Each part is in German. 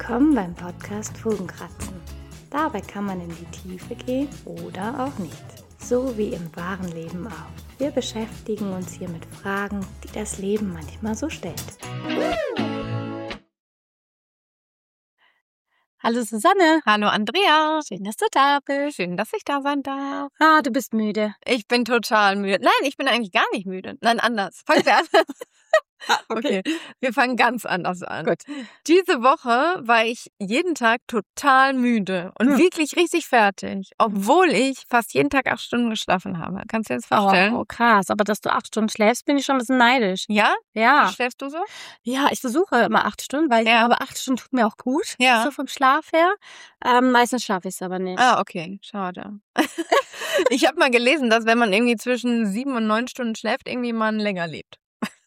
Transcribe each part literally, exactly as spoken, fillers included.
Willkommen beim Podcast Fugenkratzen. Dabei kann man in die Tiefe gehen oder auch nicht. So wie im wahren Leben auch. Wir beschäftigen uns hier mit Fragen, die das Leben manchmal so stellt. Hallo Susanne. Hallo Andrea. Schön, dass du da bist. Schön, dass ich da sein darf. Ah, du bist müde. Ich bin total müde. Nein, ich bin eigentlich gar nicht müde. Nein, anders. Fangen wir an. Okay, wir fangen ganz anders an. Gut. Diese Woche war ich jeden Tag total müde und Hm. wirklich richtig fertig, obwohl ich fast jeden Tag acht Stunden geschlafen habe. Kannst du dir das vorstellen? Oh, krass. Aber dass du acht Stunden schläfst, bin ich schon ein bisschen neidisch. Ja? Ja. Wie schläfst du so? Ja, ich versuche immer acht Stunden, weil ich Ja. glaube, acht Stunden tut mir auch gut. Ja. So vom Schlaf her. Ähm, meistens schaffe ich es aber nicht. Ah, okay, schade. Ich habe mal gelesen, dass wenn man irgendwie zwischen sieben und neun Stunden schläft, irgendwie man länger lebt.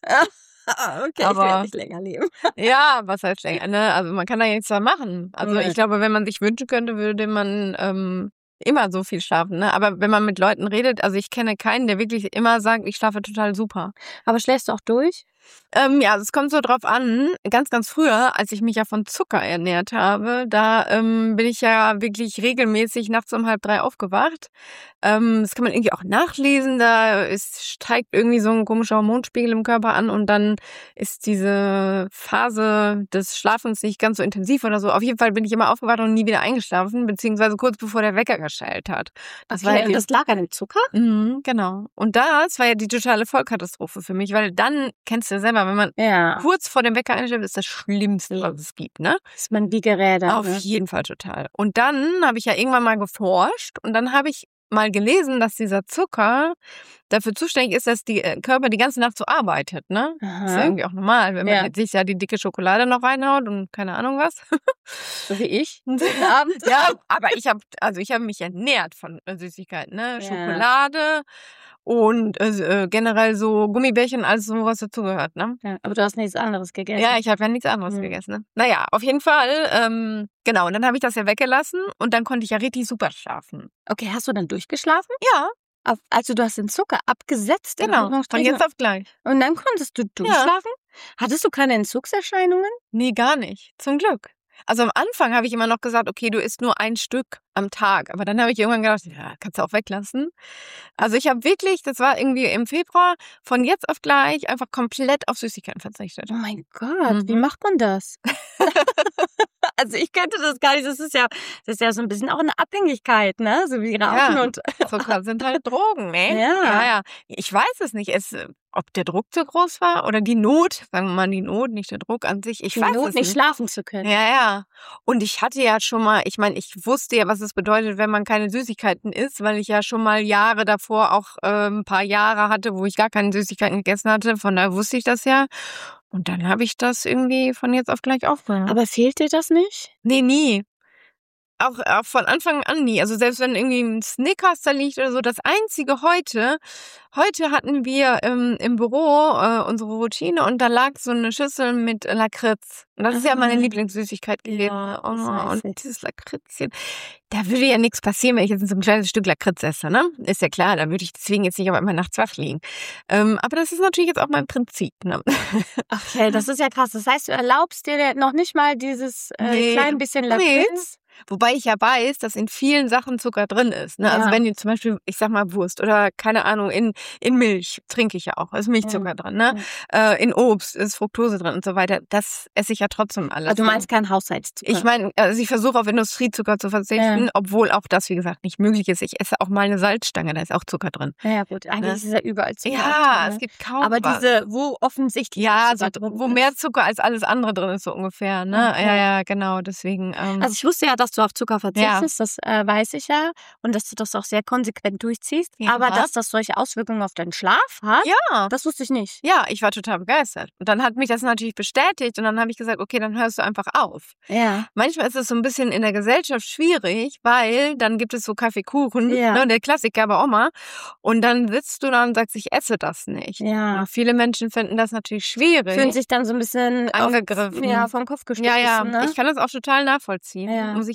Ah, okay, Aber- ich werde nicht länger leben. Ja, was heißt länger, ne? Also man kann da ja nichts mehr machen. Also Nee. ich glaube, wenn man sich wünschen könnte, würde man ähm, immer so viel schlafen, ne? Aber wenn man mit Leuten redet, also ich kenne keinen, der wirklich immer sagt, ich schlafe total super. Aber schläfst du auch durch? Ähm, ja, es kommt so drauf an. Ganz, ganz früher, als ich mich ja von Zucker ernährt habe, da ähm, bin ich ja wirklich regelmäßig nachts um halb drei aufgewacht. Ähm, das kann man irgendwie auch nachlesen. Da ist, steigt irgendwie so ein komischer Hormonspiegel im Körper an und dann ist diese Phase des Schlafens nicht ganz so intensiv oder so. Auf jeden Fall bin ich immer aufgewacht und nie wieder eingeschlafen, beziehungsweise kurz bevor der Wecker geschellt hat. Das war ja und das lag an dem Zucker? Mhm, genau. Und das war ja die totale Vollkatastrophe für mich, weil dann, kennst du ja selber, wenn man Ja. kurz vor dem Wecker einschläft, ist das Schlimmste, was es gibt, ne? Ist man wie gerädert. Auf Ne? jeden Fall total. Und dann habe ich ja irgendwann mal geforscht und dann habe ich mal gelesen, dass dieser Zucker dafür zuständig ist, dass die äh, Körper die ganze Nacht so arbeitet, ne? Aha. Ist ja irgendwie auch normal, wenn man Ja. jetzt sich ja die dicke Schokolade noch reinhaut und keine Ahnung was. So wie ich. Jeden Abend. Ja, aber ich habe also ich habe mich ernährt von äh, Süßigkeiten, ne? Ja. Schokolade und äh, generell so Gummibärchen, alles so, was dazugehört, ne? Ja, aber du hast nichts anderes gegessen. Ja, ich habe ja nichts anderes Mhm. gegessen, ne? Naja, auf jeden Fall, ähm, genau, und dann habe ich das ja weggelassen und dann konnte ich ja richtig super schlafen. Okay, hast du dann durchgeschlafen? Ja, Auf, also du hast den Zucker abgesetzt. in genau, von Anführungsstrichen, jetzt auf gleich. Und dann konntest du durchschlafen? Hattest du keine Entzugserscheinungen? Nee, gar nicht, zum Glück. Also am Anfang habe ich immer noch gesagt, okay, du isst nur ein Stück am Tag. Aber dann habe ich irgendwann gedacht, ja, kannst du auch weglassen. Also ich habe wirklich, das war irgendwie im Februar, von jetzt auf gleich einfach komplett auf Süßigkeiten verzichtet. Oh mein Gott, wie Mhm. macht man das? Also ich könnte das gar nicht. Das ist ja, das ist ja so ein bisschen auch eine Abhängigkeit, ne? So wie Rauchen Ja. und Zucker sind halt Drogen, ne? Ja. ja, ja. Ich weiß es nicht, es, ob der Druck zu groß war oder die Not, sagen wir mal die Not, nicht der Druck an sich. Ich die weiß Not, es nicht nicht. schlafen zu können. Ja, ja. Und ich hatte ja schon mal, ich meine, ich wusste ja, was es bedeutet, wenn man keine Süßigkeiten isst, weil ich ja schon mal Jahre davor auch äh, ein paar Jahre hatte, wo ich gar keine Süßigkeiten gegessen hatte. Von daher wusste ich das ja. Und dann habe ich das irgendwie von jetzt auf gleich aufgehört. Aber fehlt dir das nicht? Nee, nie. Auch, auch von Anfang an nie. Also selbst wenn irgendwie ein Snickers da liegt oder so, das Einzige heute, heute hatten wir ähm, im Büro äh, unsere Routine und da lag so eine Schüssel mit Lakritz. Und das ist ja meine Ah. Lieblingssüßigkeit gewesen. Ja, oh, das weiß und dieses Lakritzchen, da würde ja nichts passieren, wenn ich jetzt so ein kleines Stück Lakritz esse, ne? Ist ja klar, da würde ich deswegen jetzt nicht auf einmal nachts wach liegen. Ähm, aber das ist natürlich jetzt auch mein Prinzip, ne? Okay, das ist ja krass. Das heißt, du erlaubst dir nicht mal dieses äh, Nee. klein bisschen Nee. Lakritz? Wobei ich ja weiß, dass in vielen Sachen Zucker drin ist. Ne? Also Ja. wenn ihr zum Beispiel, ich sag mal Wurst oder keine Ahnung, in, in Milch trinke ich ja auch, ist Milchzucker Ja. drin. Ne? Äh, in Obst ist Fructose drin und so weiter. Das esse ich ja trotzdem alles. Also du meinst kein Haushaltszucker? Ich meine, also ich versuche auf Industriezucker zu verzichten, Ja. obwohl auch das, wie gesagt, nicht möglich ist. Ich esse auch mal eine Salzstange, da ist auch Zucker drin. Ja, ja, gut. Eigentlich Ne? ist es ja überall Zucker. Ja, drin, es ne? gibt kaum Aber was. diese, wo offensichtlich Ja, so, Zucker drin wo ist. mehr Zucker als alles andere drin ist, so ungefähr. Ne? Okay. Ja, ja, genau. Deswegen. Ähm, Also ich wusste ja, dass du auf Zucker verzichtest, das äh, weiß ich ja. Und dass du das auch sehr konsequent durchziehst. Ja. Aber dass das solche Auswirkungen auf deinen Schlaf hat, ja. das wusste ich nicht. Ja, ich war total begeistert. Und dann hat mich das natürlich bestätigt und dann habe ich gesagt, okay, dann hörst du einfach auf. Ja. Manchmal ist es so ein bisschen in der Gesellschaft schwierig, weil dann gibt es so Kaffeekuchen, Ja. ne, der Klassiker bei Oma. Und dann sitzt du da und sagst, ich esse das nicht. Ja. Und viele Menschen finden das natürlich schwierig. Fühlen sich dann so ein bisschen Angegriffen. Auf, ja, vom Kopf gestoßen. ja, ja, Ne? ich kann das auch total nachvollziehen, Ja. muss ich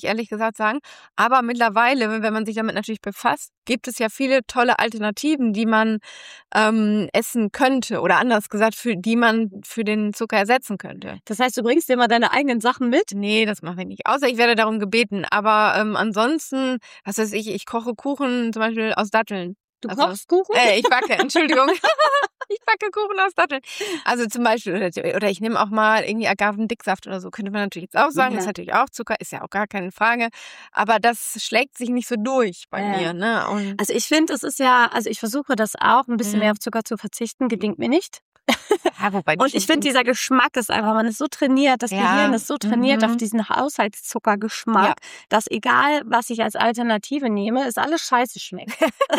ehrlich gesagt sagen. Aber mittlerweile, wenn man sich damit natürlich befasst, gibt es ja viele tolle Alternativen, die man ähm, essen könnte. Oder anders gesagt, für die man für den Zucker ersetzen könnte. Das heißt, du bringst dir mal deine eigenen Sachen mit? Nee, das mache ich nicht. Außer ich werde darum gebeten. Aber ähm, ansonsten, was weiß ich, ich koche Kuchen zum Beispiel aus Datteln. Du Also, kochst Kuchen? Äh, ich backe, Entschuldigung. Ich backe Kuchen aus Datteln. Also zum Beispiel, oder, oder ich nehme auch mal irgendwie Agavendicksaft oder so, könnte man natürlich jetzt auch sagen. Ja. Das ist natürlich auch Zucker, ist ja auch gar keine Frage. Aber das schlägt sich nicht so durch bei Ja. mir. Ne? Und Also ich finde, es ist ja, also ich versuche das auch, ein bisschen Mhm. mehr auf Zucker zu verzichten, gelingt mir nicht. ja, wobei Und ich finde, dieser Geschmack ist einfach, man ist so trainiert, das Ja. Gehirn ist so trainiert Mhm. auf diesen Haushaltszuckergeschmack, Ja. dass egal, was ich als Alternative nehme, es alles scheiße schmeckt.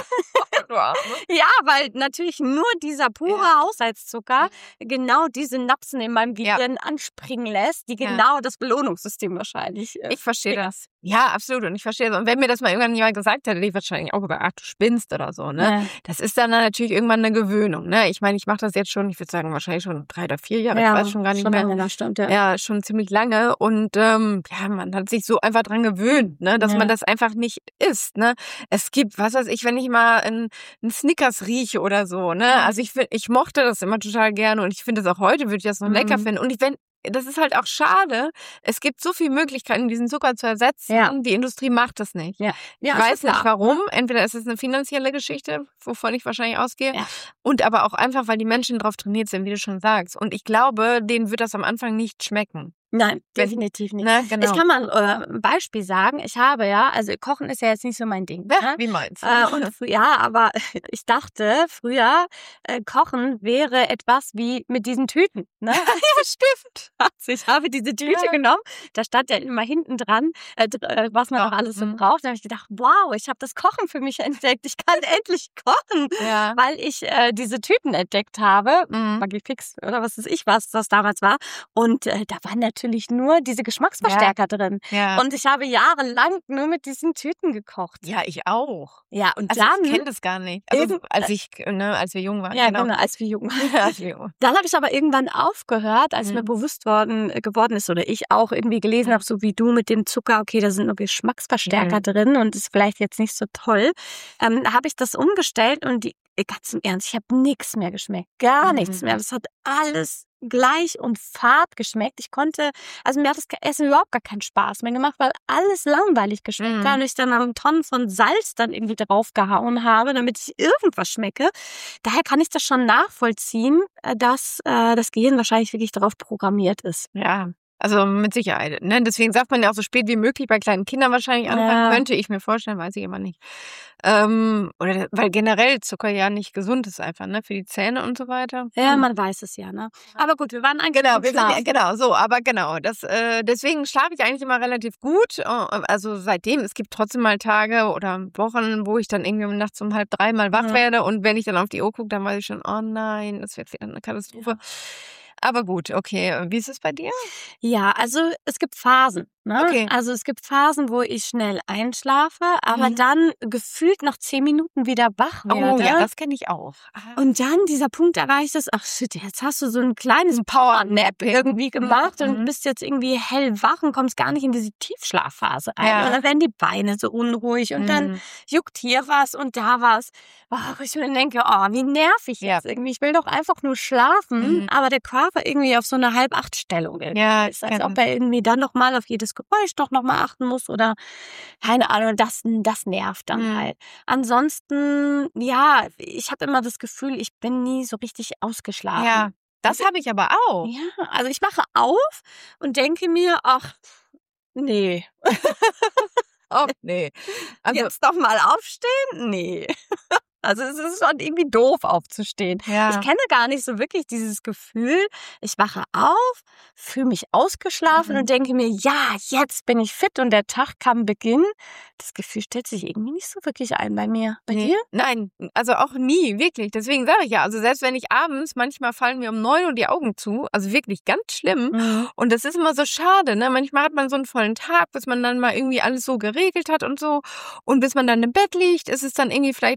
Ja, weil natürlich nur dieser pure Ja. Haushaltszucker genau diese Napsen in meinem Ja. Gehirn anspringen lässt, die Ja. genau das Belohnungssystem wahrscheinlich äh, Ich verstehe triggern. das. Ja, absolut. Und ich verstehe das. Und wenn mir das mal irgendwann jemand gesagt hätte, hätte ich wahrscheinlich auch über, ach, du spinnst oder so, ne? Ja. Das ist dann natürlich irgendwann eine Gewöhnung, ne? Ich meine, ich mache das jetzt schon, ich würde sagen, wahrscheinlich schon drei oder vier Jahre. Ja, ich weiß schon gar nicht schon mehr. lange, das stimmt, ja. Ja, schon ziemlich lange. Und ähm, ja, man hat sich so einfach dran gewöhnt, ne, dass Ja. man das einfach nicht isst, ne? Es gibt, was weiß ich, wenn ich mal einen, einen Snickers rieche oder so, ne? Mhm. Also ich find, ich mochte das immer total gerne und ich finde das auch heute, würde ich das noch lecker Mhm. finden. Und ich, wenn das ist halt auch schade. Es gibt so viele Möglichkeiten, diesen Zucker zu ersetzen. Ja. Die Industrie macht das nicht. Ja. Ich Ja, weiß ist klar. nicht warum. Entweder ist es eine finanzielle Geschichte, wovon ich wahrscheinlich ausgehe. Ja. Und aber auch einfach, weil die Menschen drauf trainiert sind, wie du schon sagst. Und ich glaube, denen wird das am Anfang nicht schmecken. Nein, Wenn- definitiv nicht. Ne? Genau. Ich kann mal äh, ein Beispiel sagen. Ich habe ja, also Kochen ist ja jetzt nicht so mein Ding. Ja, Ne? wie meinst du? Äh, und frü- ja, aber ich dachte früher, äh, Kochen wäre etwas wie mit diesen Tüten. Ne? ja, stimmt. Also ich habe diese Tüte Ja. genommen, da stand ja immer hinten dran, äh, dr- äh, was man Ja, noch alles so mhm. braucht. Da habe ich gedacht, wow, ich habe das Kochen für mich entdeckt. Ich kann endlich kochen, Ja. weil ich äh, diese Tüten entdeckt habe. Mhm. Magifix oder was weiß ich, was das damals war. Und äh, da waren natürlich nur diese Geschmacksverstärker drin. Ja. Und ich habe jahrelang nur mit diesen Tüten gekocht. ja, ich auch. Ja, und Also dann, ich kenne das gar nicht. Also, Irgend- als ich, ne, als wir jung waren. ja, genau, als wir jung waren. Ja, als wir jung waren. Dann habe ich aber irgendwann aufgehört, als Mhm. mir bewusst worden äh, geworden ist oder ich auch irgendwie gelesen habe, so wie du mit dem Zucker, okay, da sind nur Geschmacksverstärker Mhm. drin und ist vielleicht jetzt nicht so toll. Ähm, da habe ich das umgestellt und die, äh, ganz im Ernst, ich habe nichts mehr geschmeckt, gar Mhm. nichts mehr. Das hat alles gleich und fad geschmeckt. Ich konnte, also mir hat das Essen überhaupt gar keinen Spaß mehr gemacht, weil alles langweilig geschmeckt Mhm. hat und ich dann einen Tonnen von Salz dann irgendwie draufgehauen habe, damit ich irgendwas schmecke. Daher kann ich das schon nachvollziehen, äh, dass äh, das Gehirn wahrscheinlich wirklich darauf programmiert ist. Ja, also mit Sicherheit. Ne? Deswegen sagt man ja auch so spät wie möglich bei kleinen Kindern wahrscheinlich anfangen. Ja. Könnte ich mir vorstellen, weiß ich aber nicht. Ähm, oder weil generell Zucker ja nicht gesund ist einfach, ne? Für die Zähne und so weiter. Ja, Hm. man weiß es ja, ne? Aber gut, wir waren eigentlich Genau, beim wir sind, ja, Schlafen. genau, so, aber genau, das, äh, deswegen schlafe ich eigentlich immer relativ gut, äh, also seitdem, es gibt trotzdem mal Tage oder Wochen, wo ich dann irgendwie nachts um halb drei mal wach Mhm. werde und wenn ich dann auf die Uhr gucke, dann weiß ich schon, oh nein, das wird wieder eine Katastrophe. Aber gut, okay, wie ist es bei dir? Ja, also es gibt Phasen. Ne? Okay. Also es gibt Phasen, wo ich schnell einschlafe, aber Mhm. dann gefühlt nach zehn Minuten wieder wach werde. Oh ja, das kenne ich auch. Und dann dieser Punkt erreicht ist, ach shit, jetzt hast du so ein kleines Ein Power-Nap irgendwie gemacht Mhm. und bist jetzt irgendwie hellwach und kommst gar nicht in diese Tiefschlafphase ein. Ja. Und dann werden die Beine so unruhig und dann Mhm. juckt hier was und da was. Oh, ich mir denke, oh, wie nervig Ja. jetzt irgendwie. Ich will doch einfach nur schlafen, Mhm. aber der Körper irgendwie auf so eine Halb-Acht-Stellung irgendwie Ja, ist, als genau. ob er irgendwie dann nochmal auf jedes Geräusch doch nochmal achten muss oder keine Ahnung, das, das nervt dann Mhm. halt. Ansonsten, ja, ich habe immer das Gefühl, ich bin nie so richtig ausgeschlafen. Ja, das habe ich aber auch. Ja, also ich wache auf und denke mir, ach, nee. Oh, nee. Also, Jetzt doch mal aufstehen? Nee. Also es ist schon irgendwie doof aufzustehen. ja. Ich kenne gar nicht so wirklich dieses Gefühl, ich wache auf, fühle mich ausgeschlafen Mhm. und denke mir, ja, jetzt bin ich fit und der Tag kann beginnen. Das Gefühl stellt sich irgendwie nicht so wirklich ein bei mir. Bei Nee. dir? Nein, also auch nie, wirklich. Deswegen sage ich ja, also selbst wenn ich abends, manchmal fallen mir um neun Uhr die Augen zu, also wirklich ganz schlimm. Mhm. Und das ist immer so schade, ne? Manchmal hat man so einen vollen Tag, bis man dann mal irgendwie alles so geregelt hat und so. Und bis man dann im Bett liegt, ist es dann irgendwie vielleicht manchmal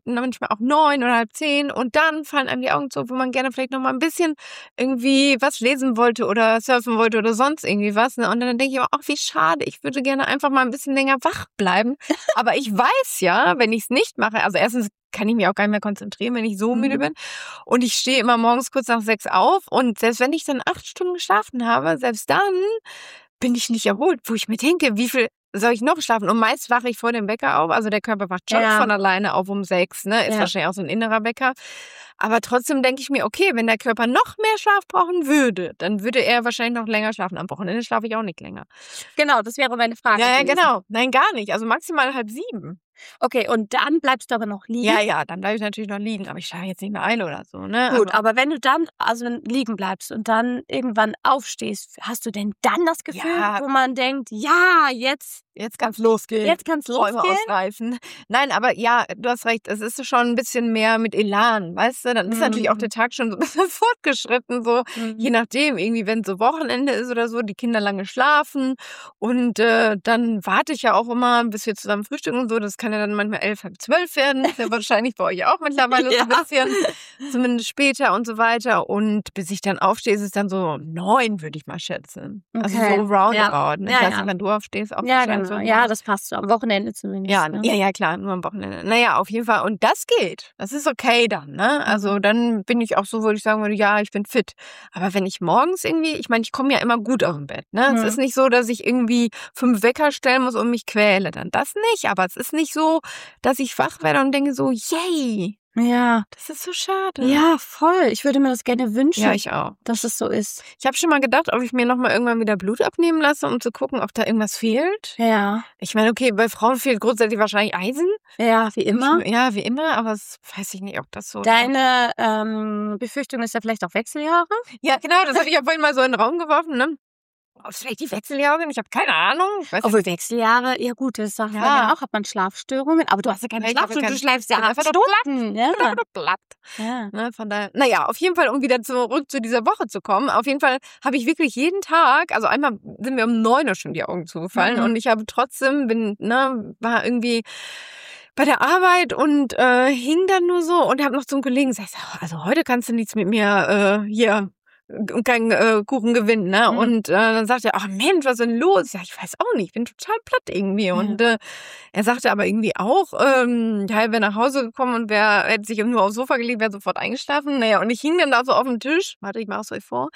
auch neun oder halb zehn und dann fallen einem die Augen zu, wo man gerne vielleicht noch mal ein bisschen irgendwie was lesen wollte oder surfen wollte oder sonst irgendwie was. Ne? Und dann denke ich immer, ach, wie schade, ich würde gerne einfach mal ein bisschen länger wach bleiben. Aber ich weiß ja, wenn ich es nicht mache, also erstens kann ich mich auch gar nicht mehr konzentrieren, wenn ich so müde bin. Und ich stehe immer morgens kurz nach sechs auf und selbst wenn ich dann acht Stunden geschlafen habe, selbst dann bin ich nicht erholt, wo ich mir denke, wie viel soll ich noch schlafen? Und meist wache ich vor dem Wecker auf. Also der Körper wacht schon Ja. von alleine auf um sechs, ne? Ist Ja. wahrscheinlich auch so ein innerer Wecker. Aber trotzdem denke ich mir, okay, wenn der Körper noch mehr Schlaf brauchen würde, dann würde er wahrscheinlich noch länger schlafen. Am Wochenende schlafe ich auch nicht länger. Genau, das wäre meine Frage. Ja, ja, gewesen. genau. Nein, gar nicht. Also maximal halb sieben. Okay, und dann bleibst du aber noch liegen. Ja, ja, dann bleibe ich natürlich noch liegen. Aber ich schlafe jetzt nicht mehr ein oder so, ne? Gut, aber aber wenn du dann also liegen bleibst und dann irgendwann aufstehst, hast du denn dann das Gefühl, Ja. wo man denkt, ja, jetzt, jetzt kann's losgehen. jetzt kann es Träume losgehen? ausreißen. Nein, aber ja, du hast recht, es ist schon ein bisschen mehr mit Elan, weißt du? Dann ist Mhm. natürlich auch der Tag schon so ein bisschen fortgeschritten, so Mhm. je nachdem, irgendwie wenn so Wochenende ist oder so, die Kinder lange schlafen und äh, dann warte ich ja auch immer, bis wir zusammen frühstücken und so, das kann ja dann manchmal elf, halb zwölf werden, ist ja wahrscheinlich bei euch auch mittlerweile so Ja. ein bisschen, zumindest später und so weiter und bis ich dann aufstehe, ist es dann so neun, würde ich mal schätzen. Also Okay. so roundabout. Ne? Ja, Ich weiß ja. nicht, wenn du aufstehst, auch Ja, wahrscheinlich genau. so. Ja, das passt so. Am Wochenende zumindest. Ja, ne? ja, ja, klar, nur am Wochenende. Naja, auf jeden Fall. Und das geht. Das ist okay dann, ne? Also Mhm. dann bin ich auch so, würde ich sagen würde, ja, ich bin fit. Aber wenn ich morgens irgendwie, ich meine, ich komme ja immer gut aus dem Bett, ne? Es Mhm. ist nicht so, dass ich irgendwie fünf Wecker stellen muss und mich quäle. Dann das nicht. Aber es ist nicht so, dass ich wach werde und denke so, yay, Ja. das ist so schade. Ja, voll. Ich würde mir das gerne wünschen, Ja, ich auch. dass es so ist. Ich habe schon mal gedacht, ob ich mir nochmal irgendwann wieder Blut abnehmen lasse, um zu gucken, ob da irgendwas fehlt. Ja. Ich meine, okay, bei Frauen fehlt grundsätzlich wahrscheinlich Eisen. Ja, wie immer. Ja, wie immer, aber es weiß ich nicht, ob das so. Deine ähm, Befürchtung ist ja vielleicht auch Wechseljahre. Ja, genau, das habe ich ja vorhin mal so in den Raum geworfen, ne? Ob es vielleicht die Wechseljahre sind? Ich habe keine Ahnung. Ich weiß Obwohl Wechseljahre, ja gut, das sagt man Ja. ja auch, hat man Schlafstörungen. Aber du hast ja keine Ja, ich habe Schlafstörungen, du keine- schläfst ja ich bin acht einfach nur Stunden. Ja. bin einfach nur platt. Ja. Ne, von daher, naja, auf jeden Fall, um wieder zurück zu dieser Woche zu kommen, auf jeden Fall habe ich wirklich jeden Tag, also einmal sind mir um neun Uhr schon die Augen zugefallen Mhm. und ich habe trotzdem, bin, ne, war irgendwie bei der Arbeit und äh, hing dann nur so und habe noch zum Kollegen gesagt, also heute kannst du nichts mit mir äh, hier und keinen äh, Kuchen gewinnen, ne? Mhm. Und äh, dann sagt er, ach Mensch, was ist denn los? Ich sag, ich weiß auch nicht, ich bin total platt irgendwie. Ja. Und äh, er sagte aber irgendwie auch, ähm, ja, er wäre nach Hause gekommen und wär, hätte sich nur aufs Sofa gelegt, wäre sofort eingeschlafen. Naja, und ich hing dann da so auf dem Tisch, warte, ich mach's euch vor.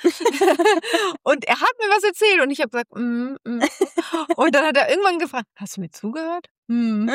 Und er hat mir was erzählt und ich habe gesagt, mm, mm. Und dann hat er irgendwann gefragt, hast du mir zugehört? Mm.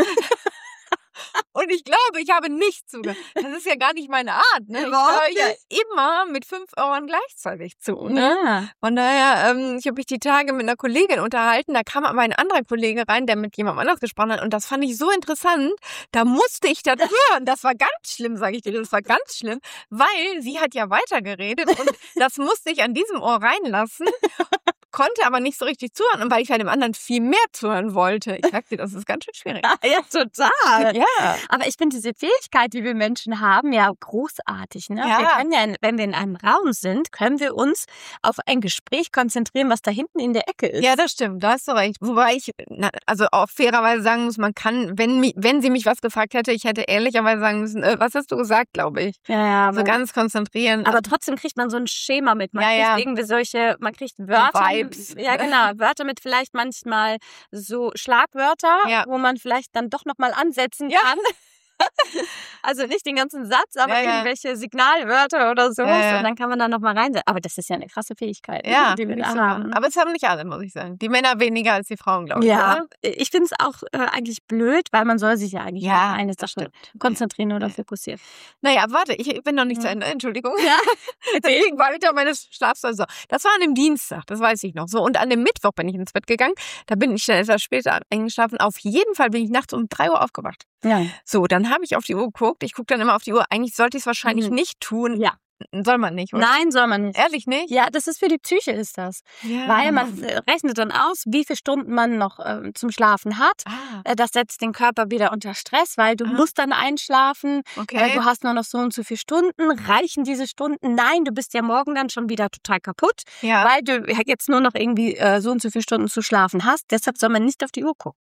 Und ich glaube, ich habe nicht zugehört. Das ist ja gar nicht meine Art. Ne? Ich Überhaupt höre ja immer mit fünf Ohren gleichzeitig zu. Ne? Ja. Von daher, ähm, ich habe mich die Tage mit einer Kollegin unterhalten. Da kam aber ein anderer Kollege rein, der mit jemandem anders gesprochen hat. Und das fand ich so interessant. Da musste ich das hören. Das war ganz schlimm, sage ich dir. Das war ganz schlimm, weil sie hat ja weitergeredet. Und das musste ich an diesem Ohr reinlassen. Konnte aber nicht so richtig zuhören. Und weil ich bei dem anderen viel mehr zuhören wollte. Ich sagte, das ist ganz schön schwierig. Ja, total. Ja. Aber ich finde diese Fähigkeit, die wir Menschen haben, ja großartig. Ne? Ja. Wir können ja, in- wenn wir in einem Raum sind, können wir uns auf ein Gespräch konzentrieren, was da hinten in der Ecke ist. Ja, das stimmt, da hast du recht. Wobei ich na, also auch fairerweise sagen muss, man kann, wenn, mi- wenn sie mich was gefragt hätte, ich hätte ehrlicherweise sagen müssen, äh, was hast du gesagt, glaube ich. ja, ja Also aber, ganz konzentrieren. aber trotzdem kriegt man so ein Schema mit. Man Ja, kriegt ja. irgendwie solche, man kriegt Wörter. Vibes. Ja, genau. Wörter mit vielleicht manchmal so Schlagwörter, Ja. wo man vielleicht dann doch nochmal ansetzen Ja. kann. Also nicht den ganzen Satz, aber Ja, ja. irgendwelche Signalwörter oder sowas. Ja, ja. Und dann kann man da nochmal reinsetzen. Aber das ist ja eine krasse Fähigkeit, ne, ja, die wir finde ich da super. haben. Aber es haben nicht alle, muss ich sagen. Die Männer weniger als die Frauen, glaube ich. Ja, Oder? ich finde es auch äh, eigentlich blöd, weil man soll sich ja eigentlich Ja, auf eine das Sache stimmt. konzentrieren oder Ja. fokussieren. Naja, warte, ich bin noch nicht Ja. zu Ende. Entschuldigung. Ja. Deswegen war wieder meine Schlafzeit so. Das war an dem Dienstag, das weiß ich noch. So, und an dem Mittwoch bin ich ins Bett gegangen. Da bin ich dann etwas später eingeschlafen. Auf jeden Fall bin ich nachts um drei Uhr aufgewacht. Ja. So, dann habe ich auf die Uhr geguckt. Ich gucke dann immer auf die Uhr. Eigentlich sollte ich es wahrscheinlich Mhm. nicht tun. Ja. Soll man nicht, oder? Nein, soll man nicht. Ehrlich nicht? Ja, das ist für die Psyche ist das. Ja. Weil man äh, rechnet dann aus, wie viele Stunden man noch ähm, zum Schlafen hat. Ah, Äh, Das setzt den Körper wieder unter Stress, weil du Ah. musst dann einschlafen. Äh, okay. Du hast nur noch so und so viele Stunden. Reichen diese Stunden? Nein, du bist ja morgen dann schon wieder total kaputt, Ja. weil du jetzt nur noch irgendwie äh, so und so viele Stunden zu schlafen hast. Deshalb soll man nicht auf die Uhr gucken.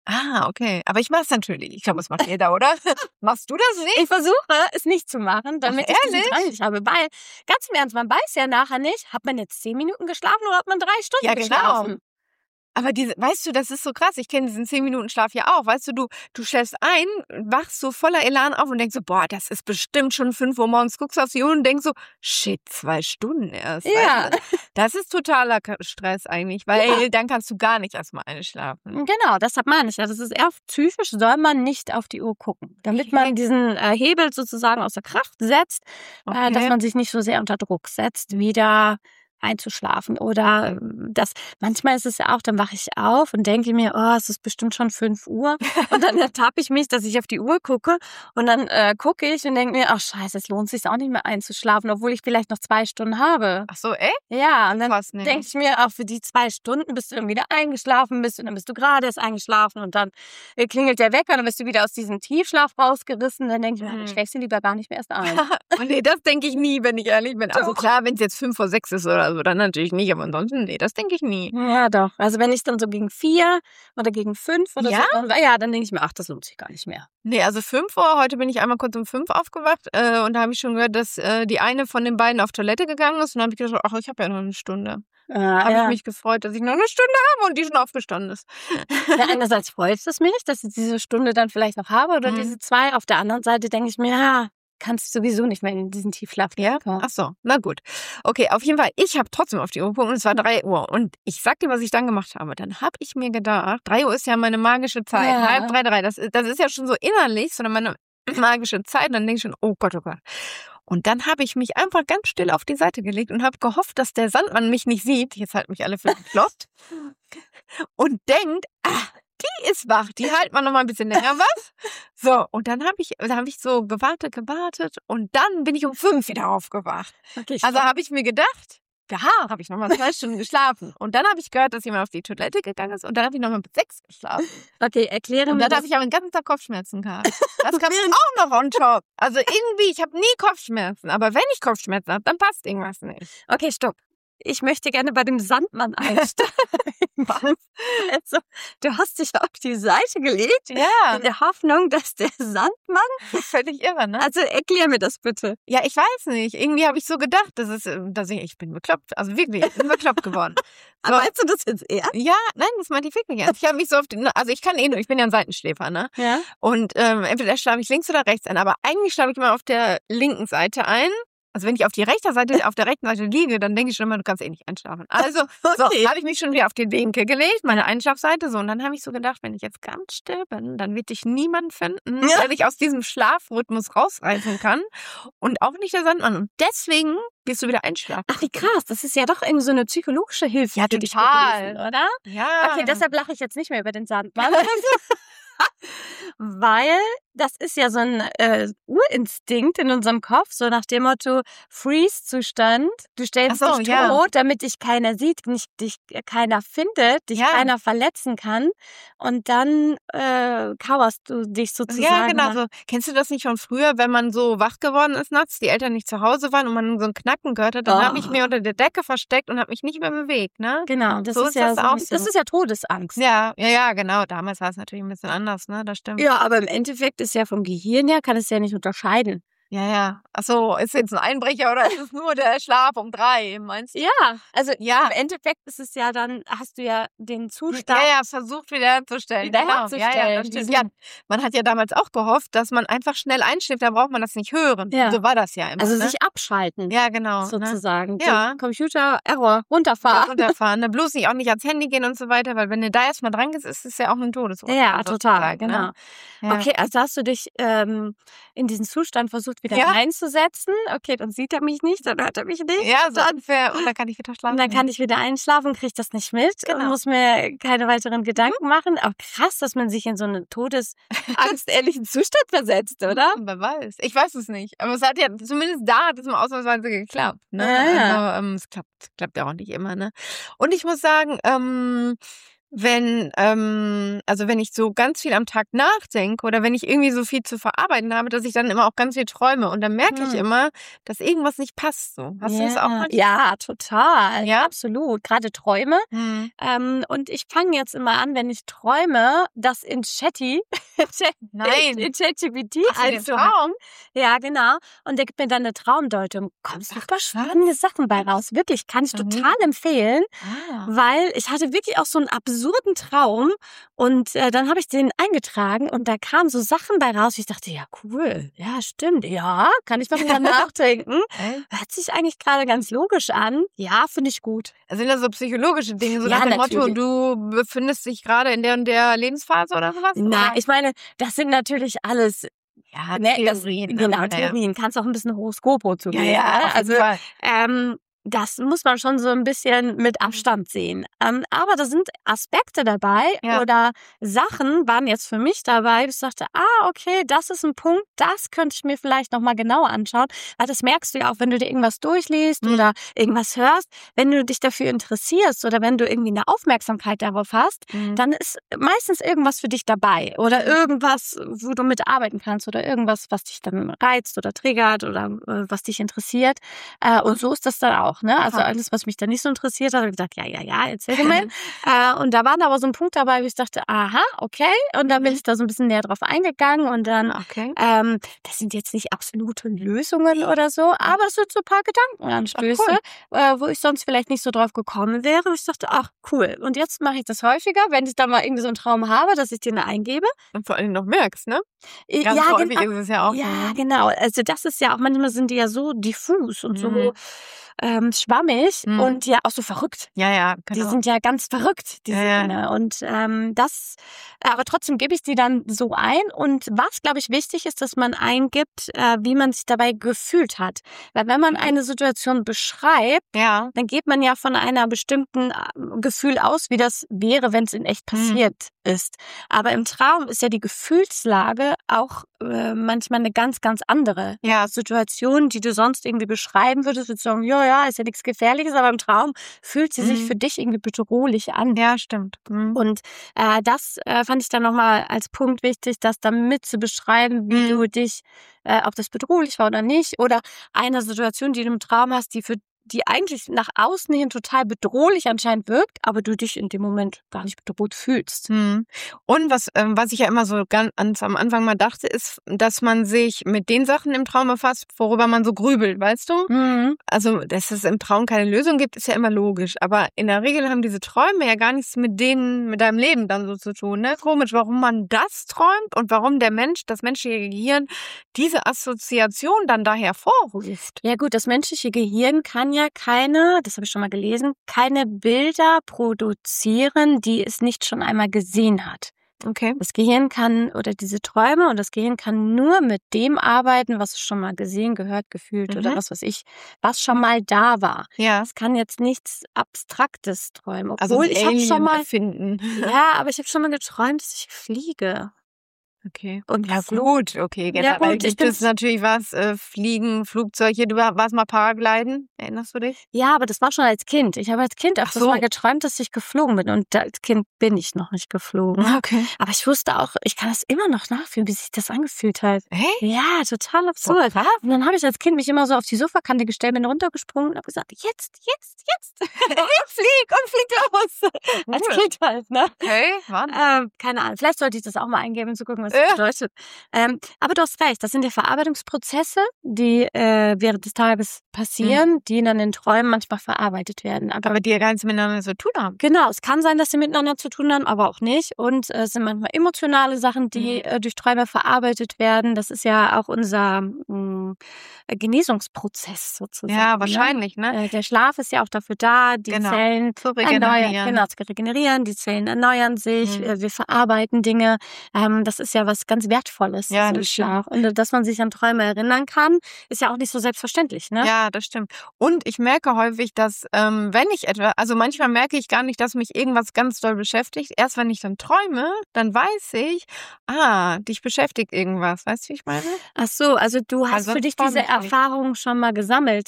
Ah, okay. Aber ich mach's natürlich. Ich glaube, das macht jeder, oder? Machst du das nicht? Ich versuche, es nicht zu machen, damit Ach, ich diesen ehrlich? Drang nicht habe. Weil, ganz im Ernst, man weiß ja nachher nicht, hat man jetzt zehn Minuten geschlafen oder hat man drei Stunden Ja, genau. geschlafen? Aber diese, weißt du, das ist so krass. Ich kenne diesen zehn Minuten Schlaf ja auch. Weißt du, du, du schläfst ein, wachst so voller Elan auf und denkst so, boah, das ist bestimmt schon fünf Uhr morgens, guckst auf die Uhr und denkst so, shit, zwei Stunden erst. Ja. Weißt du? Das ist totaler Stress eigentlich, weil Ja. dann kannst du gar nicht erstmal einschlafen. Genau, deshalb meine ich ja. Das ist eher psychisch, soll man nicht auf die Uhr gucken. Damit man diesen äh, Hebel sozusagen außer Kraft setzt, Okay. äh, dass man sich nicht so sehr unter Druck setzt, wieder einzuschlafen. Oder äh, das, manchmal ist es ja auch, dann wache ich auf und denke mir, oh, es ist bestimmt schon fünf Uhr. Und dann ertappe ich mich, dass ich auf die Uhr gucke und dann äh, gucke ich und denke mir, ach scheiße, es lohnt sich auch nicht mehr einzuschlafen, obwohl ich vielleicht noch zwei Stunden habe. Ach so, echt? Ja, und dann Krass, nee. denke ich mir, auch für die zwei Stunden, bis du dann wieder eingeschlafen bist und dann bist du gerade erst eingeschlafen und dann äh, klingelt der Wecker und dann bist du wieder aus diesem Tiefschlaf rausgerissen. Dann denke ich mir, Mhm. dann schläfst du lieber gar nicht mehr erst ein. Oh, nee, das denke ich nie, wenn ich ehrlich bin. Also Doch. klar, wenn es jetzt fünf vor sechs ist oder so, dann natürlich nicht, aber ansonsten, nee, das denke ich nie. Ja, doch. Also wenn ich dann so gegen vier oder gegen fünf oder Ja? so, dann, ja, dann denke ich mir, ach, das lohnt sich gar nicht mehr. Nee, also fünf Uhr, heute bin ich einmal kurz um fünf aufgewacht äh, und da habe ich schon gehört, dass äh, die eine von den beiden auf Toilette gegangen ist und dann habe ich gedacht, ach, ich habe ja noch eine Stunde. Äh, Habe ja. ich mich gefreut, dass ich noch eine Stunde habe und die schon aufgestanden ist. Ja, einerseits freut es mich, dass ich diese Stunde dann vielleicht noch habe oder Mhm. diese zwei. Auf der anderen Seite denke ich mir, ja, kannst du sowieso nicht mehr in diesen Tiefschlaf Ja? kommen. Ach so, na gut. Okay, auf jeden Fall, ich habe trotzdem auf die Uhr geguckt und es war drei Uhr. Und ich sag dir, was ich dann gemacht habe. Dann habe ich mir gedacht, drei Uhr ist ja meine magische Zeit. Ja. Halb drei, drei. Das, das ist ja schon so innerlich, sondern meine magische Zeit. Und dann denke ich schon, oh Gott, oh Gott. Und dann habe ich mich einfach ganz still auf die Seite gelegt und habe gehofft, dass der Sandmann mich nicht sieht. Jetzt halten mich alle für bekloppt. Und denkt, ah, die ist wach, die halten wir noch mal ein bisschen länger wach. So, und dann habe ich, da habe ich so gewartet, gewartet und dann bin ich um fünf wieder aufgewacht. Okay, Also habe ich mir gedacht, ja, habe ich noch mal zwei Stunden geschlafen. Und dann habe ich gehört, dass jemand auf die Toilette gegangen ist und dann habe ich noch mal bis sechs geschlafen. okay, erkläre Und mir dann das. habe ich aber den ganzen Tag Kopfschmerzen gehabt. Das kam auch noch on top. Also irgendwie, ich habe nie Kopfschmerzen. Aber wenn ich Kopfschmerzen habe, dann passt irgendwas nicht. Okay, stopp. Ich möchte gerne bei dem Sandmann einsteigen. Also, du hast dich auf die Seite gelegt, Ja, in der Hoffnung, dass der Sandmann... völlig irre, ne? Also, erklär mir das bitte. Ja, ich weiß nicht. Irgendwie habe ich so gedacht, das ist, äh, dass ich, ich bin bekloppt. Also wirklich, ich bin bekloppt geworden. So. Aber meinst du das jetzt eher? Ja, nein, das meinte ich wirklich ernst. Ich habe mich so auf den, also ich kann eh nur, ich bin ja ein Seitenschläfer, ne? Ja. Und ähm, entweder schlafe ich links oder rechts ein, aber eigentlich schlafe ich immer auf der linken Seite ein. Also wenn ich auf die rechte Seite, auf der rechten Seite liege, dann denke ich schon immer, du kannst eh nicht einschlafen. Also so, Okay. habe ich mich schon wieder auf die linke gelegt, meine Einschlafseite, so. Und dann habe ich so gedacht, wenn ich jetzt ganz still bin, dann wird dich niemand finden, Ja. der dich aus diesem Schlafrhythmus rausreißen kann. Und auch nicht der Sandmann. Und deswegen wirst du wieder einschlafen. Ach, wie krass. Das ist ja doch irgendwie so eine psychologische Hilfe Ja, für dich total. gewesen, oder? Ja. Okay, deshalb lache ich jetzt nicht mehr über den Sandmann. Weil das ist ja so ein äh, Urinstinkt in unserem Kopf, so nach dem Motto Freeze-Zustand. Du stellst Ach so, dich ja. tot, damit dich keiner sieht, nicht dich äh, keiner findet, dich Ja. keiner verletzen kann. Und dann äh, kauerst du dich sozusagen. Ja, genau. nach- So. Kennst du das nicht von früher, wenn man so wach geworden ist nachts, die Eltern nicht zu Hause waren und man so ein Knacken gehört hat, dann Oh. habe ich mir unter der Decke versteckt und habe mich nicht mehr bewegt, ne? Genau, das So ist, ist ja das so, auch das so. ist ja Todesangst. Ja, ja, ja, genau. Damals war es natürlich ein bisschen anders, ne? Das stimmt. Ja, aber im Endeffekt ist ja vom Gehirn her, kann es ja nicht unterscheiden. Ja, ja. Achso, ist jetzt ein Einbrecher oder ist es nur der Schlaf um drei, meinst du? Ja, also Ja. im Endeffekt ist es ja dann, hast du ja den Zustand. Ja, ja, versucht wiederherzustellen. Wiederherzustellen. Genau. Ja, ja, das stimmt. Diesen- Ja, man hat ja damals auch gehofft, dass man einfach schnell einschläft, da braucht man das nicht hören. Ja. So war das ja immer. Also ne? sich abschalten, Ja, genau. Ne? sozusagen. Ja. Den Computer, Error, Ja, runterfahren. runterfahren, ne? Bloß nicht auch nicht ans Handy gehen und so weiter, weil wenn du da erstmal dran gehst, ist es ja auch ein Todesurteil. Ja, total, sozusagen, genau. Ne? Ja. Okay, also hast du dich ähm, in diesen Zustand versucht, wieder Ja. reinzusetzen. Okay, dann sieht er mich nicht, dann hört er mich nicht. Ja, so dann, ungefähr. Und dann kann ich wieder schlafen. und dann kann ich wieder einschlafen, kriege das nicht mit und Genau. muss mir keine weiteren Gedanken machen. Aber krass, dass man sich in so einen todesängstähnlichen Zustand versetzt, oder? Wer weiß. Ich weiß es nicht. Aber es hat ja, zumindest da hat es mal ausnahmsweise geklappt. Ne? Ja, ja. Also, ähm, es klappt, klappt ja auch nicht immer. Ne? Und ich muss sagen, ähm, wenn, ähm, also wenn ich so ganz viel am Tag nachdenke oder wenn ich irgendwie so viel zu verarbeiten habe, dass ich dann immer auch ganz viel träume und dann merke hm. ich immer, dass irgendwas nicht passt. So. Hast ja. du das auch mal? Ja, total. Ja? Absolut. Gerade Träume. Hm. Ähm, und ich fange jetzt immer an, wenn ich träume, das in Chatty, Nein, in ChatGPT einzuhauen. Ja, genau. Und der gibt mir dann eine Traumdeutung. Kommen super spannende Sachen bei raus. Wirklich, kann ich total empfehlen, ah. weil ich hatte wirklich auch so einen absurden Traum und äh, dann habe ich den eingetragen und da kamen so Sachen bei raus. Ich dachte, ja cool, ja stimmt, ja, kann ich mal drüber nachdenken. Hört sich eigentlich gerade ganz logisch an. Ja, finde ich gut. Also sind das so psychologische Dinge, so ja, nach dem natürlich. Motto, du befindest dich gerade in der und der Lebensphase oder sowas? Na, ich meine, das sind natürlich alles ja, ne, Theorien. Das, genau, ja, Theorien. Ja. Kannst auch ein bisschen Horoskop zu Ja, ja, also ähm, das muss man schon so ein bisschen mit Abstand sehen. Ähm, aber da sind Aspekte dabei ja. oder Sachen waren jetzt für mich dabei, ich sagte, ah, okay, das ist ein Punkt, das könnte ich mir vielleicht nochmal genauer anschauen. Weil das merkst du ja auch, wenn du dir irgendwas durchliest mhm. oder irgendwas hörst, wenn du dich dafür interessierst oder wenn du irgendwie eine Aufmerksamkeit darauf hast, mhm. dann ist meistens irgendwas für dich dabei oder irgendwas, wo du mitarbeiten kannst oder irgendwas, was dich dann reizt oder triggert oder äh, was dich interessiert. Äh, und so ist das dann auch. Ne? Also alles, was mich da nicht so interessiert hat, habe ich gedacht, ja, ja, ja, erzähl mir. äh, und da war aber so ein Punkt dabei, wo ich dachte, aha, okay. Und dann bin ich da so ein bisschen näher drauf eingegangen und dann, okay. ähm, das sind jetzt nicht absolute Lösungen oder so, aber das sind so ein paar Gedankenanstöße, cool. äh, wo ich sonst vielleicht nicht so drauf gekommen wäre. Und ich dachte, ach, cool. Und jetzt mache ich das häufiger, wenn ich da mal irgendwie so einen Traum habe, dass ich den eingebe. Und vor allem noch merkst, ne? Ganz ja, häufig genau. ist es ja auch. Ja, so, ne? genau. Also das ist ja auch, manchmal sind die ja so diffus und so mhm. ähm, schwammig mhm. und ja auch so verrückt. Ja, ja, genau. Die sind ja ganz verrückt, diese ja, Dinge. Ja. Und ähm, das, aber trotzdem gebe ich die dann so ein. Und was, glaube ich, wichtig ist, dass man eingibt, äh, wie man sich dabei gefühlt hat. Weil wenn man eine Situation beschreibt, ja. dann geht man ja von einer bestimmten äh, Gefühl aus, wie das wäre, wenn es in echt passiert mhm. ist. Aber im Traum ist ja die Gefühlslage auch äh, manchmal eine ganz, ganz andere ja. Situation, die du sonst irgendwie beschreiben würdest. Du sagen, ja, ja, ist ja nichts Gefährliches, aber im Traum fühlt sie mhm. sich für dich irgendwie bedrohlich an. Ja, stimmt. Mhm. Und äh, das äh, fand ich dann nochmal als Punkt wichtig, das dann mit zu beschreiben, wie mhm. du dich, äh, ob das bedrohlich war oder nicht. Oder eine Situation, die du im Traum hast, die für die eigentlich nach außen hin total bedrohlich anscheinend wirkt, aber du dich in dem Moment gar nicht bedroht fühlst. Hm. Und was, ähm, was ich ja immer so ganz am Anfang mal dachte, ist, dass man sich mit den Sachen im Traum befasst, worüber man so grübelt, weißt du? Mhm. Also, dass es im Traum keine Lösung gibt, ist ja immer logisch. Aber in der Regel haben diese Träume ja gar nichts mit denen, mit deinem Leben dann so zu tun. Ne? Komisch, warum man das träumt und warum der Mensch, das menschliche Gehirn, diese Assoziation dann da hervorruft. Ja gut, das menschliche Gehirn kann ja keine, das habe ich schon mal gelesen, keine Bilder produzieren, die es nicht schon einmal gesehen hat. Okay. Das Gehirn kann, oder diese Träume, und das Gehirn kann nur mit dem arbeiten, was es schon mal gesehen, gehört, gefühlt mhm. oder was weiß ich, was schon mal da war. Ja. Es kann jetzt nichts Abstraktes träumen. Obwohl also ich habe schon mal finden. Ja, aber ich habe schon mal geträumt, dass ich fliege. Okay. Und ja gut, okay. Ja, gut, gibt es natürlich was, äh, Fliegen, Flugzeuge, du warst mal Paragliden, erinnerst du dich? Ja, aber das war schon als Kind. Ich habe als Kind auch so. mal geträumt, dass ich geflogen bin und als Kind bin ich noch nicht geflogen. Okay. Aber ich wusste auch, ich kann das immer noch nachfühlen, wie sich das angefühlt hat. Hey? Ja, total absurd. Oh, und dann habe ich als Kind mich immer so auf die Sofakante gestellt, bin runtergesprungen und habe gesagt, jetzt, jetzt, jetzt, flieg und flieg los. Als Kind halt, ne? Okay, wann? Ähm, keine Ahnung, vielleicht sollte ich das auch mal eingeben, um zu gucken, was das äh. bedeutet. Ähm, aber du hast recht, das sind ja Verarbeitungsprozesse, die äh, während des Tages passieren, mhm. die dann in Träumen manchmal verarbeitet werden. Aber, aber die ja gar nichts miteinander zu tun haben. Genau, es kann sein, dass sie miteinander zu tun haben, aber auch nicht. Und äh, es sind manchmal emotionale Sachen, die mhm. äh, durch Träume verarbeitet werden. Das ist ja auch unser mh, Genesungsprozess sozusagen. Ja, wahrscheinlich, ne? ne? Äh, der Schlaf ist ja auch dafür da, die genau. Zellen zu regenerieren. Erneuern, genau, zu regenerieren, die Zellen erneuern sich, mhm. wir verarbeiten Dinge. Ähm, das ist ja was ganz Wertvolles. Ja, so das stimmt. Und dass man sich an Träume erinnern kann, ist ja auch nicht so selbstverständlich, ne? Ja, das stimmt. Und ich merke häufig, dass ähm, wenn ich etwa, also manchmal merke ich gar nicht, dass mich irgendwas ganz doll beschäftigt. Erst wenn ich dann träume, dann weiß ich, ah, dich beschäftigt irgendwas. Weißt du, wie ich meine? Ach so, also du hast Also für dich träum diese ich nicht. Erfahrung schon mal gesammelt.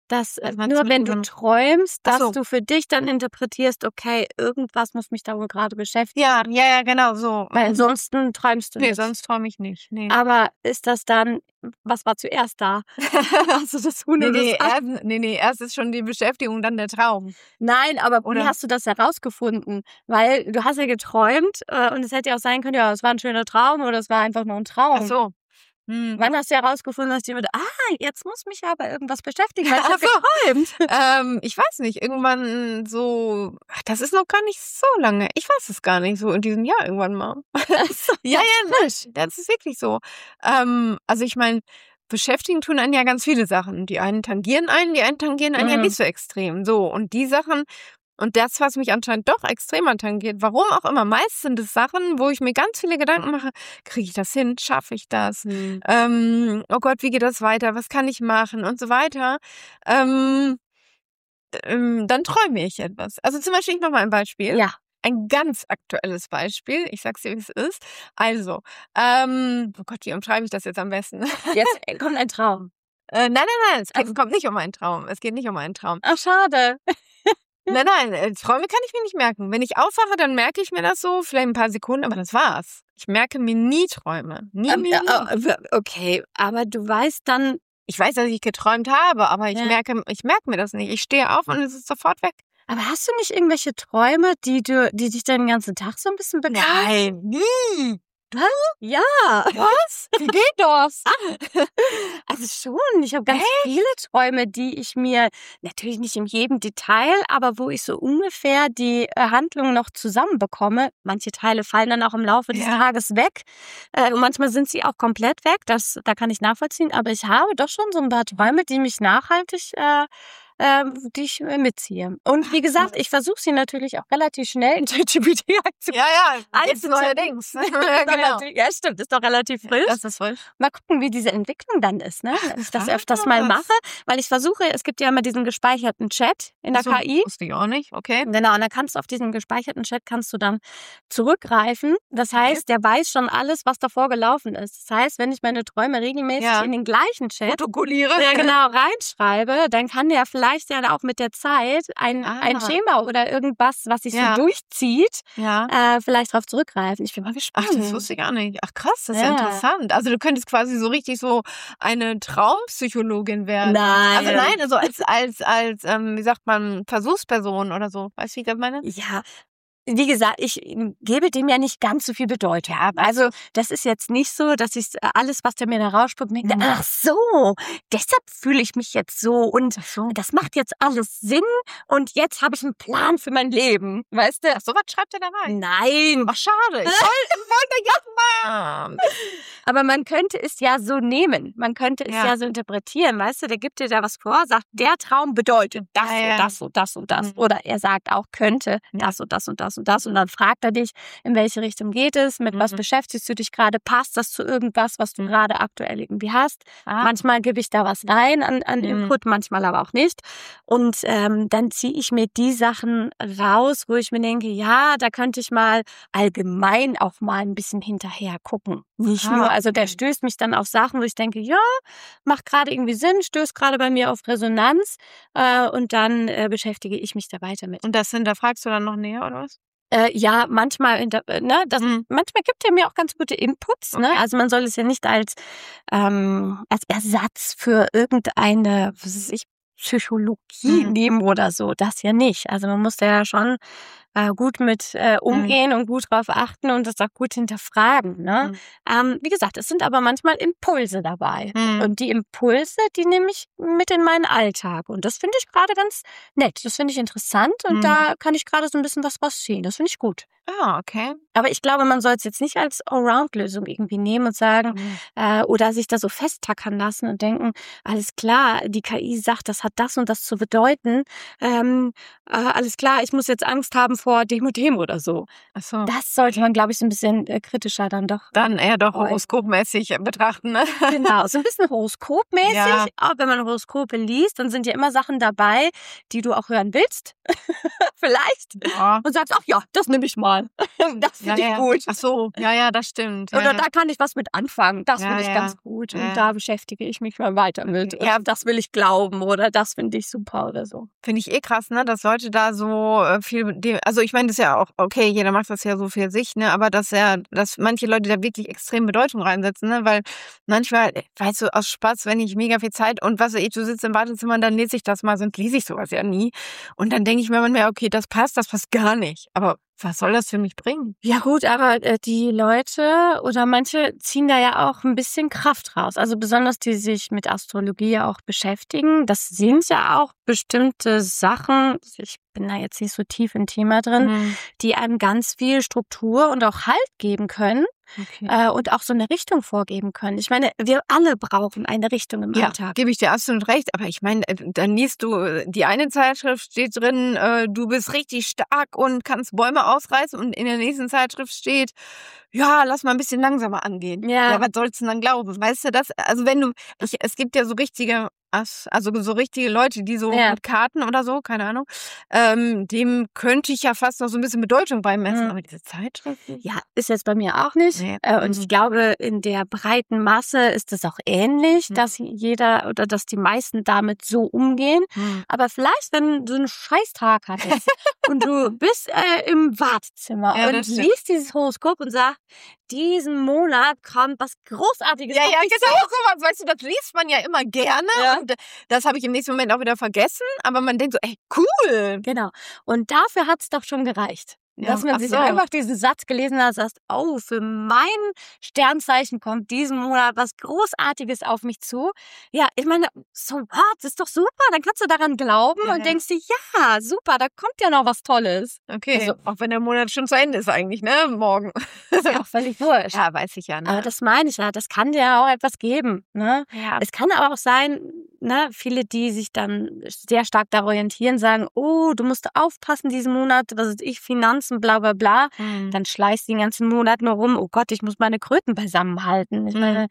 dass äh, Was meinst nur du wenn mit du dem- träumst, Ach dass so. du für dich dann interpretierst, okay, irgendwas muss mich da wohl gerade beschäftigen. Ja, ja, ja, genau so. Weil ansonsten träumst du Nee, nicht. sonst träume ich nicht. Nee. Aber ist das dann, was war zuerst da? Also das Huhn Nee, oder nee, das Ei? erst, nee, nee, erst ist schon die Beschäftigung, dann der Traum. Nein, aber wie Oder? hast du das herausgefunden? Weil du hast ja geträumt äh, und es hätte ja auch sein können, ja, es war ein schöner Traum oder es war einfach nur ein Traum. Ach so. Hm. Wann hast du herausgefunden, dass die mit, ah, jetzt muss mich aber irgendwas beschäftigen, weil ich Ach habe so. geträumt. Ähm, ich weiß nicht, irgendwann so, ach, das ist noch gar nicht so lange. Ich weiß es gar nicht, so in diesem Jahr irgendwann mal. Also, Ja, ja, frisch. Das ist wirklich so. Ähm, also ich meine, beschäftigen tun einen ja ganz viele Sachen. Die einen tangieren einen, die einen tangieren einen ja Mhm. nicht so extrem. So, und die Sachen, und das, was mich anscheinend doch extremer tangiert, warum auch immer, meist sind es Sachen, wo ich mir ganz viele Gedanken mache, kriege ich das hin, schaffe ich das? Hm. Ähm, oh Gott, wie geht das weiter? Was kann ich machen? Und so weiter. Ähm, ähm, dann träume ich etwas. Also zum Beispiel, ich mache mal ein Beispiel. Ja. Ein ganz aktuelles Beispiel. Ich sag's dir, wie es ist. Also, ähm, oh Gott, wie umschreibe ich das jetzt am besten? Jetzt kommt ein Traum. äh, nein, nein, nein, es, geht, Also- es kommt nicht um einen Traum. Es geht nicht um einen Traum. Ach, schade. Nein, nein, äh, Träume kann ich mir nicht merken. Wenn ich aufwache, dann merke ich mir das so, vielleicht ein paar Sekunden, aber das war's. Ich merke mir nie Träume. Nie, Ähm, nie, äh, nie. äh, okay, aber du weißt dann, Ich weiß, dass ich geträumt habe, aber ich Ja. merke, ich merke mir das nicht. Ich stehe auf und es ist sofort weg. aber hast du nicht irgendwelche Träume, die du, die dich den ganzen Tag so ein bisschen begleiten? Nein, nie. Ja. Was? Wie geht das? Also schon, ich habe ganz viele Träume, die ich mir, natürlich nicht in jedem Detail, aber wo ich so ungefähr die äh, Handlung noch zusammenbekomme. Manche Teile fallen dann auch im Laufe des Ja. Tages weg. Äh, und manchmal sind sie auch komplett weg, das, da kann ich nachvollziehen. Aber ich habe doch schon so ein paar Träume, die mich nachhaltig, äh, äh, die ich äh, mitziehe. Und wie gesagt, ich versuche sie natürlich auch relativ schnell in ChatGPT einzubauen. Ja, ja, Eins jetzt zu neuerdings. Ist doch genau. relativ- Ja, stimmt, ist doch relativ frisch. Das ist frisch. Mal gucken, wie diese Entwicklung dann ist, ne? Dass ich das krass. öfters mal mache, weil ich versuche, es gibt ja immer diesen gespeicherten Chat in der So, K I. wusste ich auch nicht, okay. Genau, und dann kannst du auf diesen gespeicherten Chat kannst du dann zurückgreifen. Das heißt, der weiß schon alles, was davor gelaufen ist. Das heißt, wenn ich meine Träume regelmäßig Ja. in den gleichen Chat Protokolliere. ja, genau, reinschreibe, dann kann der vielleicht ja auch mit der Zeit ein, Ah. ein Schema oder irgendwas, was sich Ja. so durchzieht, Ja. äh, vielleicht darauf zurückgreifen. Ich bin mal Ach, gespannt. das wusste ich gar nicht. Ach krass, das ist ja, Ja. interessant. Also du könntest quasi so richtig so eine Traumpsychologin werden. Nein. Also nein, also als, als, als, ähm, wie sagt man, Versuchsperson oder so. Weißt du, wie ich das meine? Ja, wie gesagt, ich gebe dem ja nicht ganz so viel Bedeutung. Also das ist jetzt nicht so, dass ich alles, was der mir da rausspuckt, denke, Mhm. ach so, deshalb fühle ich mich jetzt so und Ach so. das macht jetzt alles Sinn und jetzt habe ich einen Plan für mein Leben, weißt du? Ach, so was schreibt er da rein. Nein, Ach, schade. Ich wollte, wollte jetzt mal. aber man könnte es ja so nehmen, man könnte es Ja. ja so interpretieren, weißt du, der gibt dir da was vor, sagt, der Traum bedeutet das Ja, ja. und das und das und das. Mhm. Oder er sagt auch, könnte das und das und das und das und dann fragt er dich, in welche Richtung geht es, mit was Mhm. beschäftigst du dich gerade, passt das zu irgendwas, was du gerade aktuell irgendwie hast. Ah. Manchmal gebe ich da was rein an, an Mhm. Input, manchmal aber auch nicht. Und ähm, dann ziehe ich mir die Sachen raus, wo ich mir denke, ja, da könnte ich mal allgemein auch mal ein bisschen hinterher gucken. Nicht Ah, nur, also der okay. stößt mich dann auf Sachen, wo ich denke, ja, macht gerade irgendwie Sinn, stößt gerade bei mir auf Resonanz äh, und dann äh, beschäftige ich mich da weiter mit. Und das hinterfragst du dann noch näher, oder was? Äh, ja, manchmal, hinter, äh, ne, das, Mhm. manchmal gibt er mir auch ganz gute Inputs. Ne? Okay. Also man soll es ja nicht als, ähm, als Ersatz für irgendeine, was weiß ich, Psychologie Mhm. nehmen oder so. Das ja nicht. Also man muss da ja schon äh, gut mit äh, umgehen und gut drauf achten und das auch gut hinterfragen. Ne? Mhm. Ähm, wie gesagt, es sind aber manchmal Impulse dabei. Mhm. Und die Impulse, die nehme ich mit in meinen Alltag. Und das finde ich gerade ganz nett. Das finde ich interessant und Mhm. da kann ich gerade so ein bisschen was rausziehen. Das finde ich gut. Ah, okay. Aber ich glaube, man soll es jetzt nicht als Allround-Lösung irgendwie nehmen und sagen, Mhm. äh, oder sich da so festtackern lassen und denken, alles klar, die K I sagt, das hat das und das zu bedeuten. Ähm, äh, alles klar, ich muss jetzt Angst haben vor dem und dem oder so. Ach so. Das sollte man, glaube ich, so ein bisschen äh, kritischer dann doch. Dann eher doch Oh, horoskopmäßig betrachten, ne? Genau, so ein bisschen horoskopmäßig. Ja. Aber wenn man Horoskope liest, dann sind ja immer Sachen dabei, die du auch hören willst. Vielleicht. Ja. Und sagst, ach ja, das nehme ich mal. Das Ja, finde ich ja. gut. Ach so, ja, ja, das stimmt. Ja, Oder ja. da kann ich was mit anfangen. Das Ja, finde ich ja. ganz gut. Ja. Und da beschäftige ich mich mal weiter mit. Ja. Ja, das will ich glauben oder das finde ich super oder so. Finde ich eh krass, ne, dass Leute da so äh, viel, dem- also ich meine, das ist ja auch okay, jeder macht das ja so für sich, ne, aber dass ja, dass manche Leute da wirklich extrem Bedeutung reinsetzen, ne, weil manchmal, äh, weißt du, aus Spaß, wenn ich mega viel Zeit und was weiß ich, du sitzt im Badezimmer, dann lese ich das mal, sonst lese ich sowas ja nie. Und dann denke ich mir manchmal, okay, das passt, das passt gar nicht. Aber was soll das für mich bringen? Ja gut, aber äh, die Leute oder manche ziehen da ja auch ein bisschen Kraft raus. Also besonders die sich mit Astrologie ja auch beschäftigen. Das sind ja auch bestimmte Sachen, ich bin da jetzt nicht so tief im Thema drin, Mhm. die einem ganz viel Struktur und auch Halt geben können Okay. äh, und auch so eine Richtung vorgeben können. Ich meine, wir alle brauchen eine Richtung im Ja, Alltag. gebe ich dir absolut recht. Aber ich meine, äh, dann liest du, äh, die eine Zeitschrift steht drin, äh, du bist richtig stark und kannst Bäume ausreißen. Und in der nächsten Zeitschrift steht, ja, lass mal ein bisschen langsamer angehen. Ja. Ja, was sollst du denn dann glauben? Weißt du das? Also wenn du, ich, es gibt ja so richtige, As- also so richtige Leute, die so Ja. mit Karten oder so, keine Ahnung, ähm, dem könnte ich ja fast noch so ein bisschen Bedeutung beimessen. Mhm. Aber diese Zeitschrift? Ja, ist jetzt bei mir auch nicht. Nee. Äh, und Mhm. ich glaube, in der breiten Masse ist es auch ähnlich, Mhm. dass jeder oder dass die meisten damit so umgehen. Hm. Aber vielleicht, wenn du einen Scheißtag hattest und du bist äh, im Wartezimmer Ja, und das stimmt. liest dieses Horoskop und sagst, diesen Monat kommt was Großartiges Ja, auf ja, dich genau sowas. Weißt du, das liest man ja immer gerne. Ja. Und das habe ich im nächsten Moment auch wieder vergessen. Aber man denkt so, ey, cool. Genau. Und dafür hat's doch schon gereicht. Ja, Dass man ach sich so. einfach diesen Satz gelesen hat, sagst, oh, für mein Sternzeichen kommt diesen Monat was Großartiges auf mich zu. Ja, ich meine, so what? Das ist doch super. Dann kannst du daran glauben Ja, und ja. denkst dir, ja, super, da kommt ja noch was Tolles. Okay, Also- auch wenn der Monat schon zu Ende ist eigentlich, ne? Morgen. Ist ja auch völlig wurscht. Ja, weiß ich ja, ne? Aber das meine ich ja, das kann dir ja auch etwas geben. Ne? ja. Es kann aber auch sein, ne, viele, die sich dann sehr stark da orientieren, sagen, oh, du musst aufpassen diesen Monat, was weiß ich, Finanzen, bla bla bla. Hm. Dann schleißt den ganzen Monat nur rum, oh Gott, ich muss meine Kröten beisammenhalten. Ich Mhm. meine,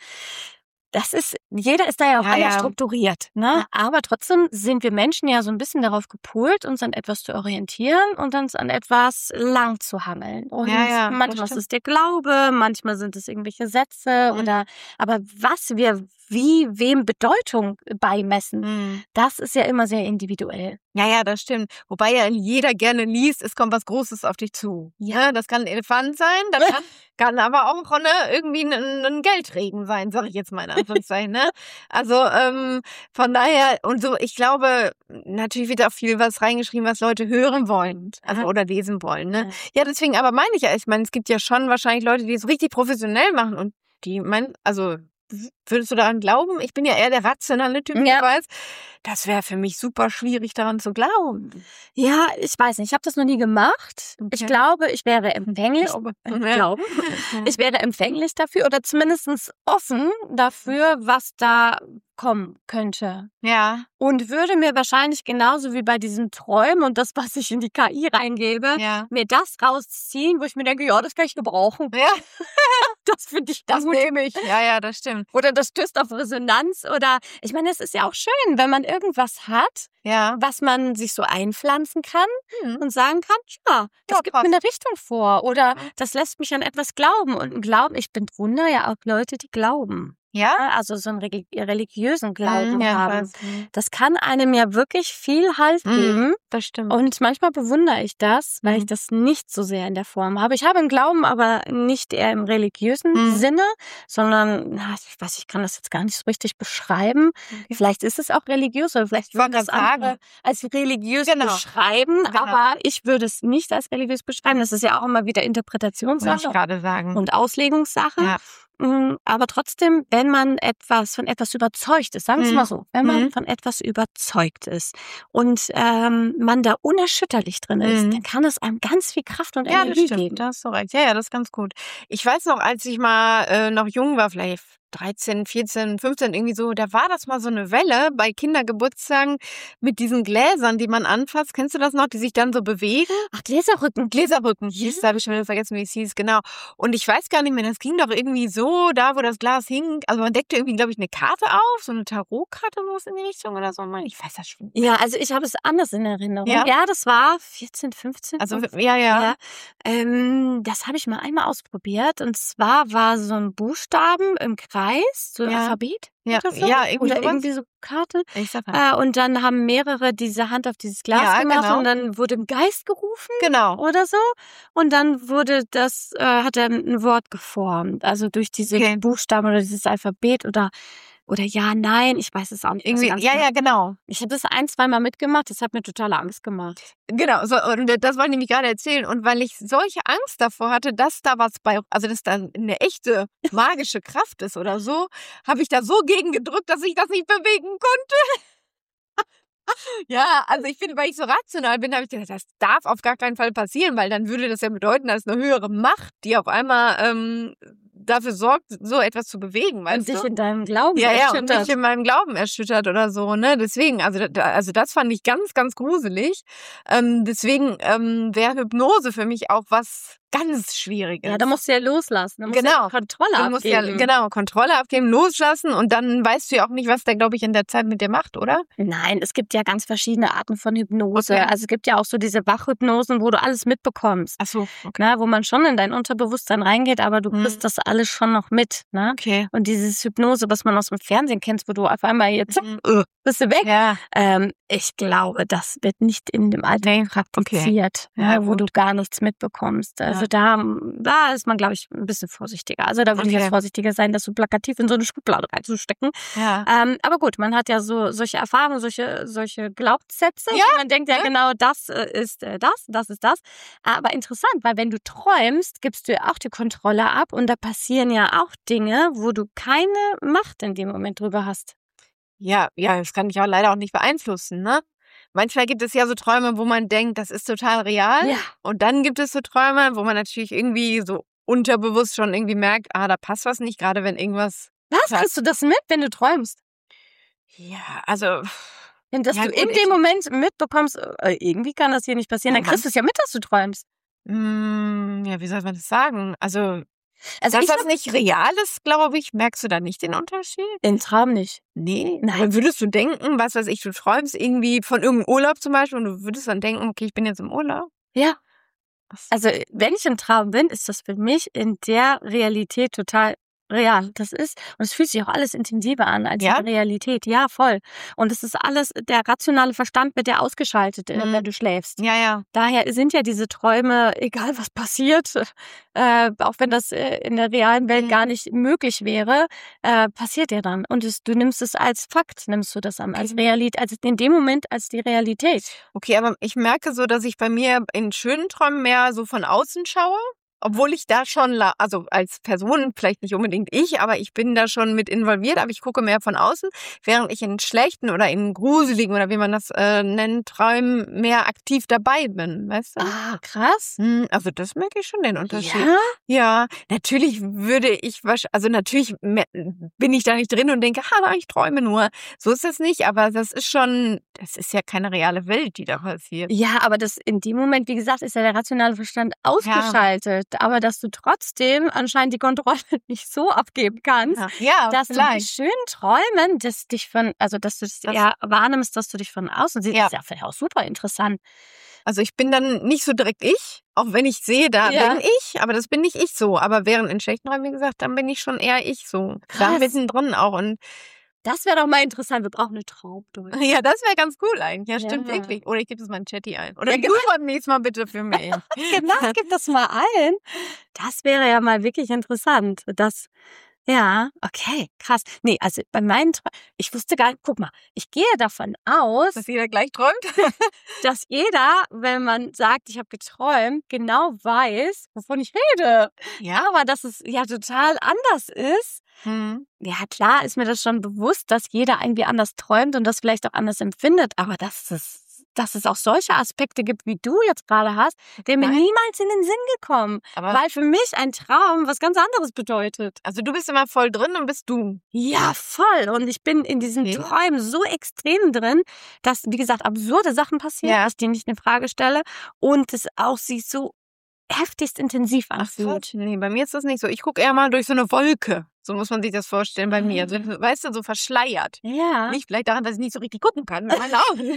das ist, jeder ist da ja auch Ja, anders ja. strukturiert. Ne? Ja. Aber trotzdem sind wir Menschen ja so ein bisschen darauf gepolt, uns an etwas zu orientieren und uns an etwas lang zu hangeln. Und Ja, ja, das manchmal ist stimmt. es der Glaube, manchmal sind es irgendwelche Sätze Mhm. oder, aber was wir wie wem Bedeutung beimessen, Hm. das ist ja immer sehr individuell. Ja, ja, das stimmt. Wobei ja jeder gerne liest, es kommt was Großes auf dich zu. Ja. Ne? Das kann ein Elefant sein, das kann, kann aber auch ne, irgendwie ein, ein Geldregen sein, sage ich jetzt mal in Anführungszeichen. Ne? Also ähm, von daher, und so, ich glaube, natürlich wird auch viel was reingeschrieben, was Leute hören wollen, also Aha. oder lesen wollen. Ne? Ja. Ja, deswegen, aber meine ich ja, ich meine, es gibt ja schon wahrscheinlich Leute, die es richtig professionell machen und die meinen, also würdest du daran glauben? Ich bin ja eher der rationale Typ, Ja. ich weiß. Das wäre für mich super schwierig, daran zu glauben. Ja, ich weiß nicht, ich habe das noch nie gemacht. Ich Okay. glaube, ich wäre empfänglich. Glaube. Äh, Ja. Glauben. Ich wäre empfänglich dafür oder zumindest offen dafür, was da kommen könnte. Ja, Und würde mir wahrscheinlich genauso wie bei diesen Träumen und das, was ich in die K I reingebe, ja. mir das rausziehen, wo ich mir denke, ja, das kann ich gebrauchen. Ja, Das finde ich das gut. nehme ich. Ja, ja, das stimmt. Oder das stößt auf Resonanz. Oder ich meine, es ist ja auch schön, wenn man irgendwas hat, Ja. was man sich so einpflanzen kann Hm. und sagen kann, ja, das Ja, gibt passt. mir eine Richtung vor. Oder Ja. das lässt mich an etwas glauben. Und ein Glauben, ich bewundere ja auch Leute, die glauben. Ja? Ja, also so einen religi- religiösen Glauben Hm, ja, haben. weiß. Hm. Das kann einem ja wirklich viel Halt Mhm. geben. Das stimmt. Und manchmal bewundere ich das, weil ich Mhm. das nicht so sehr in der Form habe. Ich habe einen Glauben, aber nicht eher im religiösen Mhm. Sinne, sondern, na, ich weiß, ich kann das jetzt gar nicht so richtig beschreiben. Okay. Vielleicht ist es auch religiös oder vielleicht Ich wollte würden das gerade andere sagen. als religiös Genau. beschreiben, Genau. aber ich würde es nicht als religiös beschreiben. Das ist ja auch immer wieder Wollte ich Interpretationssache gerade sagen. und Auslegungssache. Ja. Mm, Aber trotzdem, wenn man etwas von etwas überzeugt ist, sagen wir es Mhm. mal so, wenn man Mhm. von etwas überzeugt ist und ähm, man da unerschütterlich drin ist, Mhm. dann kann es einem ganz viel Kraft und Ja, das Energie stimmt. geben. Da hast du recht. Ja, ja, das ist ganz gut. Ich weiß noch, als ich mal äh, noch jung war, vielleicht dreizehn, vierzehn, fünfzehn, irgendwie so, da war das mal so eine Welle bei Kindergeburtstagen mit diesen Gläsern, die man anfasst. Kennst du das noch, die sich dann so bewegen? Ach, Gläserrücken. Gläserrücken, Ja. hieß, da habe ich schon wieder vergessen, wie es hieß, genau. Und ich weiß gar nicht mehr, das ging doch irgendwie so, da wo das Glas hing, also man deckte irgendwie, glaube ich, eine Karte auf, so eine Tarotkarte, sowas in die Richtung oder so. Ich weiß das schon. Ja, also ich habe es anders in Erinnerung. Ja? Ja, das war vierzehn, fünfzehn. Also, ja, ja. Ja, ähm, das habe ich mal einmal ausprobiert. Und zwar war so ein Buchstaben im Kreis, so ein Ja. Alphabet Ja, oder so. ja, irgendwie oder sowas. irgendwie so Karte. Ich sag mal. Äh, und dann haben mehrere diese Hand auf dieses Glas Ja, gemacht genau. und dann wurde ein Geist gerufen Genau. oder so. Und dann wurde das, äh, hat er ein Wort geformt. Also durch diese Okay. Buchstaben oder dieses Alphabet oder oder ja, nein, ich weiß es auch nicht. mehr so Irgendwie, ganz ja, genau. ja, genau. Ich habe das ein, zwei Mal mitgemacht, das hat mir totale Angst gemacht. Genau, so, und das wollte ich nämlich gerade erzählen. Und weil ich solche Angst davor hatte, dass da was bei, also dass da eine echte magische Kraft ist oder so, habe ich da so gegen gedrückt, dass ich das nicht bewegen konnte. Ja, also ich finde, weil ich so rational bin, habe ich gedacht, das darf auf gar keinen Fall passieren, weil dann würde das ja bedeuten, dass eine höhere Macht, die auf einmal ähm, dafür sorgt, so etwas zu bewegen, weißt Und dich du? in deinem Glauben Ja, ja, und erschüttert. mich in meinem Glauben erschüttert oder so, ne? Deswegen, also, da, also das fand ich ganz, ganz gruselig. Ähm, deswegen ähm, wäre Hypnose für mich auch was ganz Schwieriges. Ja, da musst du ja loslassen. Da musst du Genau. ja Kontrolle Du musst ja, abgeben. genau, Kontrolle abgeben, loslassen und dann weißt du ja auch nicht, was der, glaube ich, in der Zeit mit dir macht, oder? Nein, es gibt ja ganz verschiedene Arten von Hypnose. Okay. Also es gibt ja auch so diese Wachhypnosen, wo du alles mitbekommst. Ach so, okay. Ne, wo man schon in dein Unterbewusstsein reingeht, aber du Mhm. kriegst das alles schon noch mit. Ne? Okay. Und dieses Hypnose, was man aus dem Fernsehen kennt, wo du auf einmal jetzt Mhm. äh, bist du weg. Ja, Ähm, ich glaube, das wird nicht in dem Alltag praktiziert, Ja, ne, wo gut. du gar nichts mitbekommst. Also Ja. da, da ist man, glaube ich, ein bisschen vorsichtiger. Also da würde ich Okay. jetzt vorsichtiger sein, das so plakativ in so eine Schublade reinzustecken. ja. Ähm, aber gut, man hat ja so solche Erfahrungen, solche, solche Glaubenssätze. Ja, Man denkt ja ja. genau, das äh, ist äh, das, das ist das. Aber interessant, weil wenn du träumst, gibst du ja auch die Kontrolle ab und da passieren ja auch Dinge, wo du keine Macht in dem Moment drüber hast. Ja, ja, das kann ich auch leider auch nicht beeinflussen, ne? Manchmal gibt es ja so Träume, wo man denkt, das ist total real. Ja. Und dann gibt es so Träume, wo man natürlich irgendwie so unterbewusst schon irgendwie merkt, ah, da passt was nicht, gerade wenn irgendwas. Was? Ja. Kriegst du das mit, wenn du träumst? Ja, also. Wenn dass Ja, du gut, in ich- dem Moment mitbekommst, äh, irgendwie kann das hier nicht passieren, Ja, dann kriegst du es ja mit, dass du träumst. Mm, ja, wie soll man das sagen? Also, Also dass ich das hab nicht real ist, glaube ich, merkst du da nicht den Unterschied? den Traum nicht. Nee. Nein. Aber würdest du denken, was weiß ich, du träumst irgendwie von irgendeinem Urlaub zum Beispiel und du würdest dann denken, okay, ich bin jetzt im Urlaub? Ja. Ach so. Also wenn ich im Traum bin, ist das für mich in der Realität total real. Das ist, und es fühlt sich auch alles intensiver an als Ja? die Realität. Ja, voll. Und es ist alles, der rationale Verstand wird ja ausgeschaltet, äh, Mhm. wenn du schläfst. Ja, ja. Daher sind ja diese Träume, egal was passiert, äh, auch wenn das äh, in der realen Welt Mhm. gar nicht möglich wäre, äh, passiert ja dann. Und es, du nimmst es als Fakt, nimmst du das an, als Okay. Realität, als in dem Moment als die Realität. Okay, aber ich merke so, dass ich bei mir in schönen Träumen mehr so von außen schaue. Obwohl ich da schon, la- also als Person, vielleicht nicht unbedingt ich, aber ich bin da schon mit involviert, aber ich gucke mehr von außen, während ich in schlechten oder in gruseligen oder wie man das äh, nennt, Träumen mehr aktiv dabei bin, weißt du? Ah, krass. Hm, Also das merke ich schon den Unterschied. Ja? Ja, natürlich würde ich wahrsch- also natürlich me- bin ich da nicht drin und denke, ha, ich träume nur. So ist das nicht, aber das ist schon, das ist ja keine reale Welt, die da passiert. Ja, aber das in dem Moment, wie gesagt, ist ja der rationale Verstand ausgeschaltet. Aber dass du trotzdem anscheinend die Kontrolle nicht so abgeben kannst, Ja, ja dass du die vielleicht. schönen Träumen, dass dich von, also dass du das, Das- eher wahrnimmst, dass du dich von außen siehst, Ja. ist ja vielleicht auch super interessant. Also ich bin dann nicht so direkt ich, auch wenn ich sehe, da Ja. bin ich, aber das bin nicht ich so. Aber während in schlechten Träumen, wie gesagt, dann bin ich schon eher ich so. Da Krass. mittendrin auch. Und Das wäre doch mal interessant. Wir brauchen eine Traumdeutung. ja, das wäre ganz cool eigentlich. Ja, stimmt Ja. wirklich. Oder ich gebe das mal in Chatty ein. Oder Ja, du beim nächsten Mal bitte für mich. Genau, gib das mal ein. Das wäre ja mal wirklich interessant. Das, ja, okay, krass. Nee, also bei meinen, Tra ich wusste gar nicht, guck mal, ich gehe davon aus, Dass jeder gleich träumt. dass jeder, wenn man sagt, ich habe geträumt, genau weiß, wovon ich rede. Ja. Aber dass es ja total anders ist. Hm. Ja, klar ist mir das schon bewusst, dass jeder irgendwie anders träumt und das vielleicht auch anders empfindet, aber dass es dass es auch solche Aspekte gibt, wie du jetzt gerade hast, wäre mir Nein. niemals in den Sinn gekommen. Aber Weil für mich ein Traum was ganz anderes bedeutet. also du bist immer voll drin und bist du. Ja, voll. Und ich bin in diesen Okay. Träumen so extrem drin, dass, wie gesagt, absurde Sachen passieren, Ja. ich die nicht in Frage stelle und es auch sich so heftigst intensiv Ach anfühlt. Gott, nee, bei mir ist das nicht so. Ich gucke eher mal durch so eine Wolke. So muss man sich das vorstellen bei mir. So, weißt du, so verschleiert. Ja. Nicht vielleicht daran, dass ich nicht so richtig gucken kann mit meinen Augen.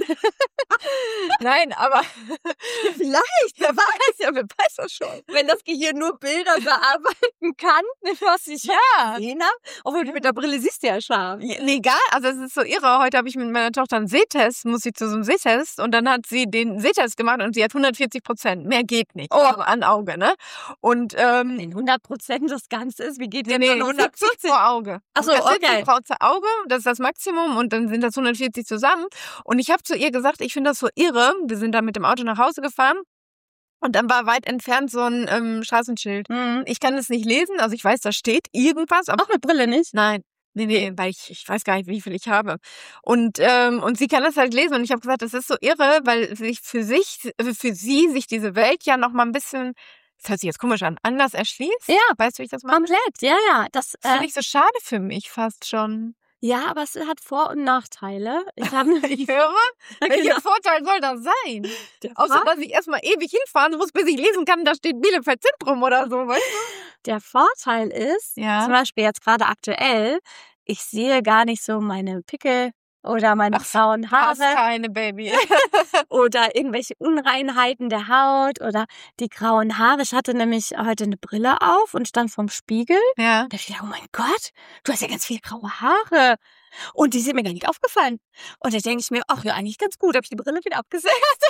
Nein, aber Vielleicht. wer weiß, ja, wer weiß das schon. Wenn das Gehirn nur Bilder bearbeiten kann, was ich Ja. gesehen habe. Obwohl mit der Brille siehst du ja scharf. Ja, nee, egal, also es ist so irre. Heute habe ich mit meiner Tochter einen Sehtest, muss ich zu so einem Sehtest und dann hat sie den Sehtest gemacht und sie hat hundertvierzig Prozent. Mehr geht nicht. Oh. Also an Auge, ne? Und ähm, Wenn hundert Prozent das Ganze ist, wie geht nee, denn nee, dann hundertvierzig hundertvierzig? pro Auge. Ach so, hundertvierzig okay. pro Auge, das ist das Maximum und dann sind das hundertvierzig zusammen. Und ich habe zu ihr gesagt, ich finde das so irre. Wir sind dann mit dem Auto nach Hause gefahren. Und dann war weit entfernt so ein ähm, Straßenschild. Mhm. Ich kann es nicht lesen, also ich weiß, da steht irgendwas, aber Auch mit Brille nicht? nein. Nee, nee, weil ich, ich weiß gar nicht, wie viel ich habe. Und, ähm, und sie kann das halt lesen. Und ich habe gesagt, das ist so irre, weil sich für sich, für sie sich diese Welt ja noch mal ein bisschen, das hört sich jetzt komisch an, anders erschließt. Ja. Weißt du, wie ich das meine? Komplett, ja, ja. Das, Das äh, finde ich so schade für mich fast schon. ja, aber es hat Vor- und Nachteile. Ich habe Ich höre, welcher genau. Vorteil soll das sein? Der, Außer, Vor dass ich erstmal ewig hinfahren muss, bis ich lesen kann, da steht Bielefeld Zentrum oder so, weißt der Vorteil ist, Ja. zum Beispiel jetzt gerade aktuell, ich sehe gar nicht so meine Pickel oder meine Ach, grauen Hast Haare keine, Baby. oder irgendwelche Unreinheiten der Haut oder die grauen Haare. Ich hatte nämlich heute eine Brille auf und stand vorm Spiegel. Ja. Da dachte ich, oh mein Gott, du hast ja ganz viele graue Haare. Und die sind mir gar nicht aufgefallen. Und da denke ich mir, ach ja, eigentlich ganz gut, habe ich die Brille wieder abgesetzt.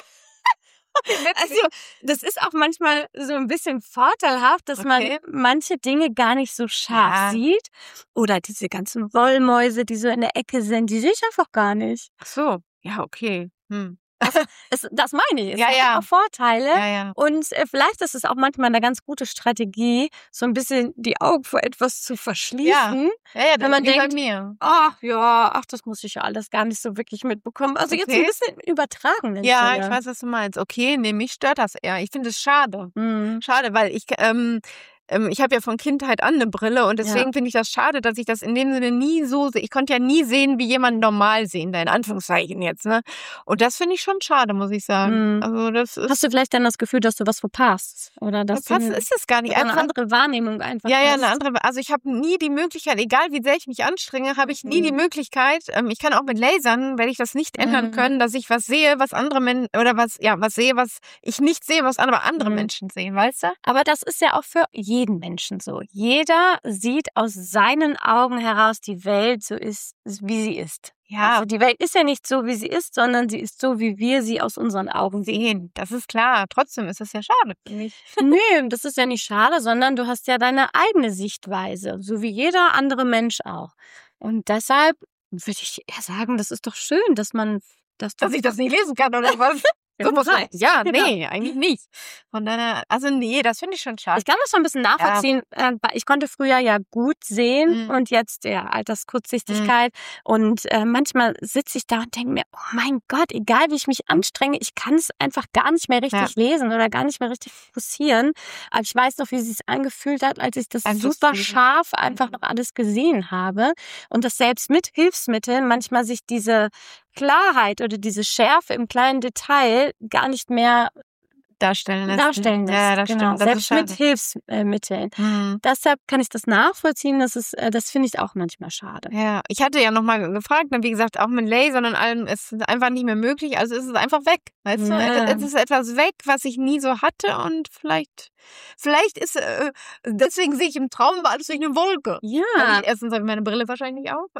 Also, das ist auch manchmal so ein bisschen vorteilhaft, dass Okay. man manche Dinge gar nicht so scharf Ja. sieht. Oder diese ganzen Wollmäuse, die so in der Ecke sind, die sehe ich einfach gar nicht. Ach so. Ja, okay. Hm. Es, das meine ich. Es Ja, hat ja. auch Vorteile. Ja, ja. Und äh, vielleicht ist es auch manchmal eine ganz gute Strategie, so ein bisschen die Augen vor etwas zu verschließen. Ja, ja, Wenn man wie bei denkt, mir. Ach ja, ach, das muss ich ja alles gar nicht so wirklich mitbekommen. Also jetzt Okay. ein bisschen übertragen. Ja, ich weiß, was du meinst. Okay, nee, mich stört das eher. Ich finde es schade. Mhm. Schade, weil ich, ähm, ähm, ich habe ja von Kindheit an eine Brille und deswegen Ja. finde ich das schade, dass ich das in dem Sinne nie so sehe. Ich konnte ja nie sehen, wie jemand normal sehen, da in Anführungszeichen jetzt, ne? Und das finde ich schon schade, muss ich sagen. Mhm. Also das ist, Hast du vielleicht dann das Gefühl, dass du was verpasst? Oder dass das du ist es gar nicht. eine Einfach, andere Wahrnehmung einfach ja, ja, hast? eine andere. Also ich habe nie die Möglichkeit, egal wie sehr ich mich anstrenge, habe ich nie Mhm. die Möglichkeit. Ähm, ich kann auch mit Lasern, werde ich das nicht ändern Mhm. können, dass ich was sehe, was andere Menschen oder was, ja, was sehe, was ich nicht sehe, was andere andere Mhm. Menschen sehen, weißt du? Aber das ist ja auch für jeden Menschen so. Jeder sieht aus seinen Augen heraus die Welt so ist, wie sie ist. Ja, Also die Welt ist ja nicht so, wie sie ist, sondern sie ist so, wie wir sie aus unseren Augen sehen. sehen, das ist klar. Trotzdem ist es ja schade für mich. Nö, das ist ja nicht schade, sondern du hast ja deine eigene Sichtweise, so wie jeder andere Mensch auch. Und deshalb würde ich eher sagen, das ist doch schön, dass man das Dass ich das nicht lesen kann oder was? So muss man, ja, nee, eigentlich nicht. Von daher, also nee, das finde ich schon schade. Ich kann das schon ein bisschen nachvollziehen. Ja. Ich konnte früher ja gut sehen Mhm. und jetzt ja Alterskurzsichtigkeit. Mhm. Und äh, manchmal sitze ich da und denke mir, oh mein Gott, egal wie ich mich anstrenge, ich kann es einfach gar nicht mehr richtig Ja. lesen oder gar nicht mehr richtig fokussieren. Aber ich weiß noch, wie es sich angefühlt hat, als ich das Als super du's- scharf einfach Mhm. noch alles gesehen habe. Und dass selbst mit Hilfsmitteln manchmal sich diese Klarheit oder diese Schärfe im kleinen Detail gar nicht mehr darstellen lässt. darstellen lässt. Ja, das genau. stimmt. Das Selbst ist schade. mit Hilfsmitteln. Mhm. Deshalb kann ich das nachvollziehen. Das ist, äh, das finde ich auch manchmal schade. Ja, ich hatte ja nochmal gefragt, ne, wie gesagt, auch mit Lasern und allem, es ist einfach nicht mehr möglich, also ist es einfach weg, weißt du? Ja. Es ist etwas weg, was ich nie so hatte und vielleicht, vielleicht ist, äh, deswegen sehe ich im Traum war alles durch eine Wolke. Ja. Also ich, erstens habe ich meine Brille wahrscheinlich nicht auf.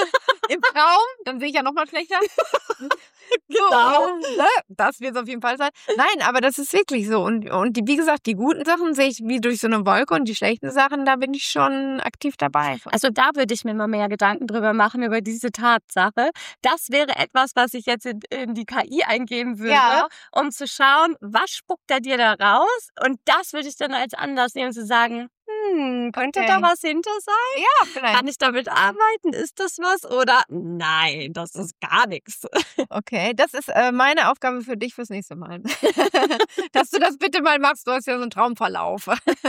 Im Traum, dann sehe ich ja nochmal schlechter. Genau. So, ne? Das wird es auf jeden Fall sein. Nein, aber das ist wirklich so. Und, und die, wie gesagt, die guten Sachen sehe ich wie durch so eine Wolke und die schlechten Sachen, da bin ich schon aktiv dabei. Also da würde ich mir mal mehr Gedanken drüber machen, über diese Tatsache. Das wäre etwas, was ich jetzt in, in die K I eingeben würde, Ja. um zu schauen, was spuckt er dir da raus? Und das würde ich dann als Anlass nehmen, zu sagen, hm, könnte Okay. da was hinter sein? Ja, vielleicht. Kann ich damit arbeiten? Ist das was? Oder nein, das ist gar nichts. Okay, das ist äh, meine Aufgabe für dich fürs nächste Mal. Dass du das bitte mal machst. Du hast ja so einen Traumverlauf.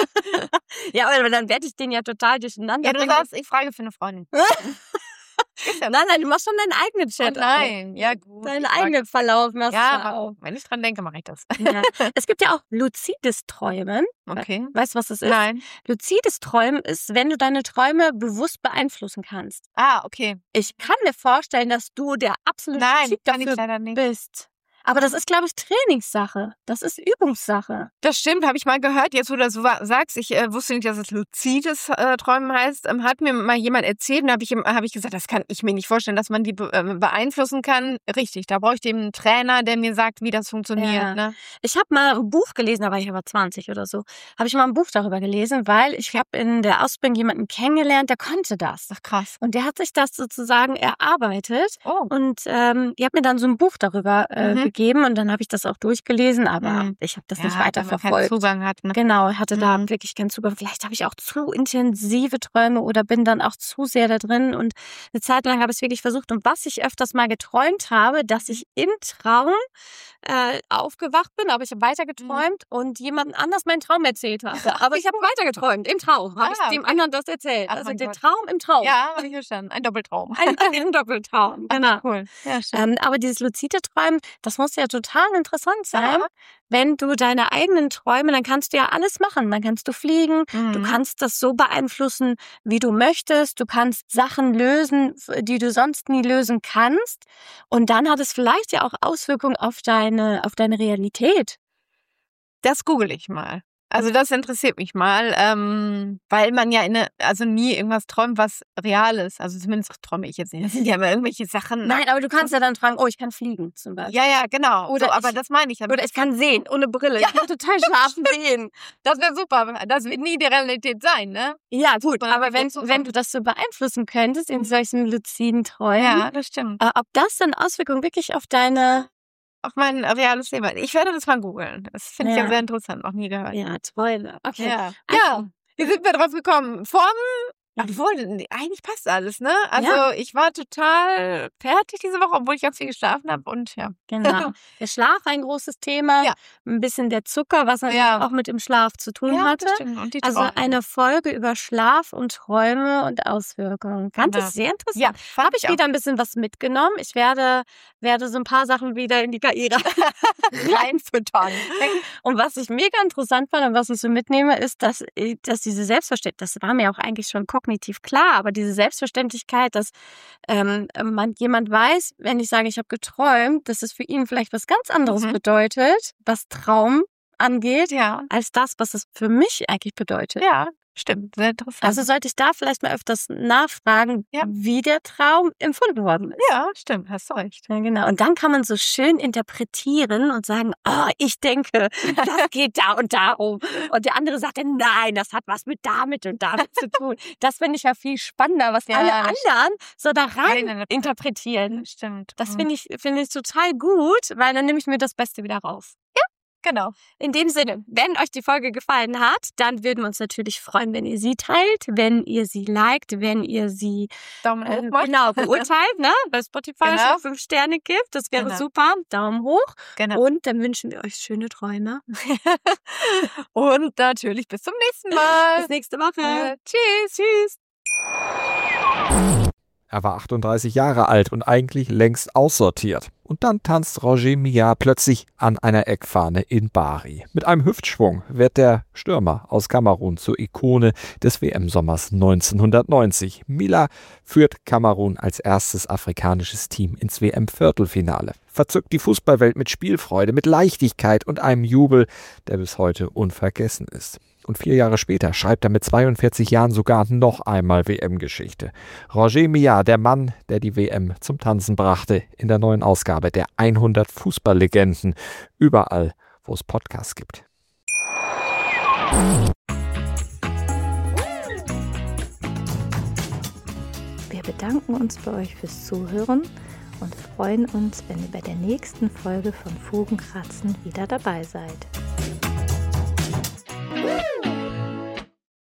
Ja, aber dann werde ich den ja total durcheinander Ja, du bringen. sagst, ich frage für eine Freundin. Ist ja Nein, nein, du machst schon deinen eigenen oh Chat. nein, ja gut. Deinen ich frage- eigenen Verlauf machst Ja, du mal auch. gucken. Wenn ich dran denke, mache ich das. Ja. Es gibt ja auch luzides Träumen. Okay. Weißt du, was das ist? Nein. Luzides Träumen ist, wenn du deine Träume bewusst beeinflussen kannst. Ah, okay. Ich kann mir vorstellen, dass du der absolute Nein, Typ kann ich dafür leider nicht. bist. Aber das ist, glaube ich, Trainingssache. Das ist Übungssache. Das stimmt, habe ich mal gehört. Jetzt, wo du das so wa- sagst, ich äh, wusste nicht, dass es luzides äh, Träumen heißt. Ähm, hat mir mal jemand erzählt und habe ich, ihm- hab ich gesagt, das kann ich mir nicht vorstellen, dass man die be äh, beeinflussen kann. Richtig, da brauche ich eben einen Trainer, der mir sagt, wie das funktioniert. Ja. Ne? Ich habe mal ein Buch gelesen, da war ich aber zwanzig oder so. Habe ich mal ein Buch darüber gelesen, weil ich habe in der Ausbildung jemanden kennengelernt, der konnte das. Ach krass. Und der hat sich das sozusagen erarbeitet. Oh. Und ähm, die hat mir dann so ein Buch darüber äh, Mhm. gegeben und dann habe ich das auch durchgelesen, aber Mhm. ich habe das Ja, nicht weiter wenn man keinen verfolgt. Zugang hat. Ne? Genau, hatte da Mhm. wirklich keinen Zugang. Vielleicht habe ich auch zu intensive Träume oder bin dann auch zu sehr da drin. Und eine Zeit lang habe ich es wirklich versucht. Und was ich öfters mal geträumt habe, dass ich im Traum äh, aufgewacht bin, aber ich habe weiter geträumt und jemand anders meinen Traum erzählt hatte. Aber ich habe weiter geträumt. Im Traum habe Ah, ich dem okay. anderen das erzählt. Ach Also mein der Gott. Traum im Traum. Ja, habe ich verstanden. Ein Doppeltraum. Ein, ein Doppeltraum. Genau. Cool. Ja, schön. Ähm, aber dieses luzide Träumen, das muss ja total interessant sein. Ja. Wenn du deine eigenen Träume, dann kannst du ja alles machen. Dann kannst du fliegen, du Mhm. kannst das so beeinflussen, wie du möchtest. Du kannst Sachen lösen, f- die du sonst nie lösen kannst. Und dann hat es vielleicht ja auch Auswirkungen auf deine, auf deine Realität. Das google ich mal. Also das interessiert mich mal, ähm, weil man ja in eine, also nie irgendwas träumt, was real ist. Also zumindest träume ich jetzt nicht. Das sind ja immer irgendwelche Sachen. Nein, aber du kannst ja dann fragen, oh, ich kann fliegen zum Beispiel. Ja, ja, genau. Oder so, aber ich- das meine ich. Oder ich kann sehen, ohne Brille. Ich kann total scharf sehen. Das wäre super. Das wird nie die Realität sein, ne? Ja, gut, man aber wirklich wenn, so wenn sagen. du das so beeinflussen könntest in solchen luziden Träumen, Ja, das stimmt. äh, ob das dann Auswirkungen wirklich auf deine Auf mein reales Leben. Ich werde das mal googeln. Das finde ich ja Ja. sehr interessant. Noch nie gehört. ja, Träume. Okay. Ja. Also, Ja. Wie sind wir drauf gekommen? Vom, obwohl, nee, eigentlich passt alles, ne? Also Ja. ich war total fertig diese Woche, obwohl ich ganz viel geschlafen habe und ja. Genau. Der Schlaf ein großes Thema. Ja. Ein bisschen der Zucker, was natürlich Ja. auch mit dem Schlaf zu tun Ja, hatte. das stimmt. Und die Also Träume. eine Folge über Schlaf und Träume und Auswirkungen. Fand Genau. ich sehr interessant. Ja, fand Habe ich ich auch. wieder ein bisschen was mitgenommen. Ich werde, werde so ein paar Sachen wieder in die K I reinfüttern. Und was ich mega interessant fand und was ich so mitnehme, ist, dass, äh, dass diese Selbstverständlichkeit, das war mir auch eigentlich schon kognitiv klar, aber diese Selbstverständlichkeit, dass ähm, man jemand weiß, wenn ich sage, ich habe geträumt, dass es für ihn vielleicht was ganz anderes Mhm. bedeutet, was Traum angeht, Ja, als das, was es für mich eigentlich bedeutet. ja, stimmt. Sehr interessant. Also sollte ich da vielleicht mal öfters nachfragen, Ja. wie der Traum empfunden worden ist. ja, stimmt. Hast du recht. Ja, genau. Und dann kann man so schön interpretieren und sagen, oh, ich denke, das geht da und darum. Und der andere sagt, dann, nein, das hat was mit damit und damit zu tun. Das finde ich ja viel spannender, was Ja, alle das anderen so da rein Rein interpretieren. Stimmt. Das Mhm. finde ich, finde ich total gut, weil dann nehme ich mir das Beste wieder raus. Genau. In dem Sinne, wenn euch die Folge gefallen hat, dann würden wir uns natürlich freuen, wenn ihr sie teilt, wenn ihr sie liked, wenn ihr sie Daumen äh, hoch macht. genau beurteilt, ne? Bei Spotify Genau. schon fünf Sterne gibt. Das wäre Genau. super. Daumen hoch. Genau. Und dann wünschen wir euch schöne Träume. Und natürlich bis zum nächsten Mal. Bis nächste Woche. Äh, tschüss. Tschüss. Er war achtunddreißig Jahre alt und eigentlich längst aussortiert. Und dann tanzt Roger Milla plötzlich an einer Eckfahne in Bari. Mit einem Hüftschwung wird der Stürmer aus Kamerun zur Ikone des W M-Sommers neunzehnhundertneunzig. Milla führt Kamerun als erstes afrikanisches Team ins W M-Viertelfinale. Verzückt die Fußballwelt mit Spielfreude, mit Leichtigkeit und einem Jubel, der bis heute unvergessen ist. Und vier Jahre später schreibt er mit zweiundvierzig Jahren sogar noch einmal W M-Geschichte. Roger Milla, der Mann, der die W M zum Tanzen brachte, in der neuen Ausgabe der hundert Fußballlegenden. Überall, wo es Podcasts gibt. Wir bedanken uns bei euch fürs Zuhören und freuen uns, wenn ihr bei der nächsten Folge von Fugenkratzen wieder dabei seid.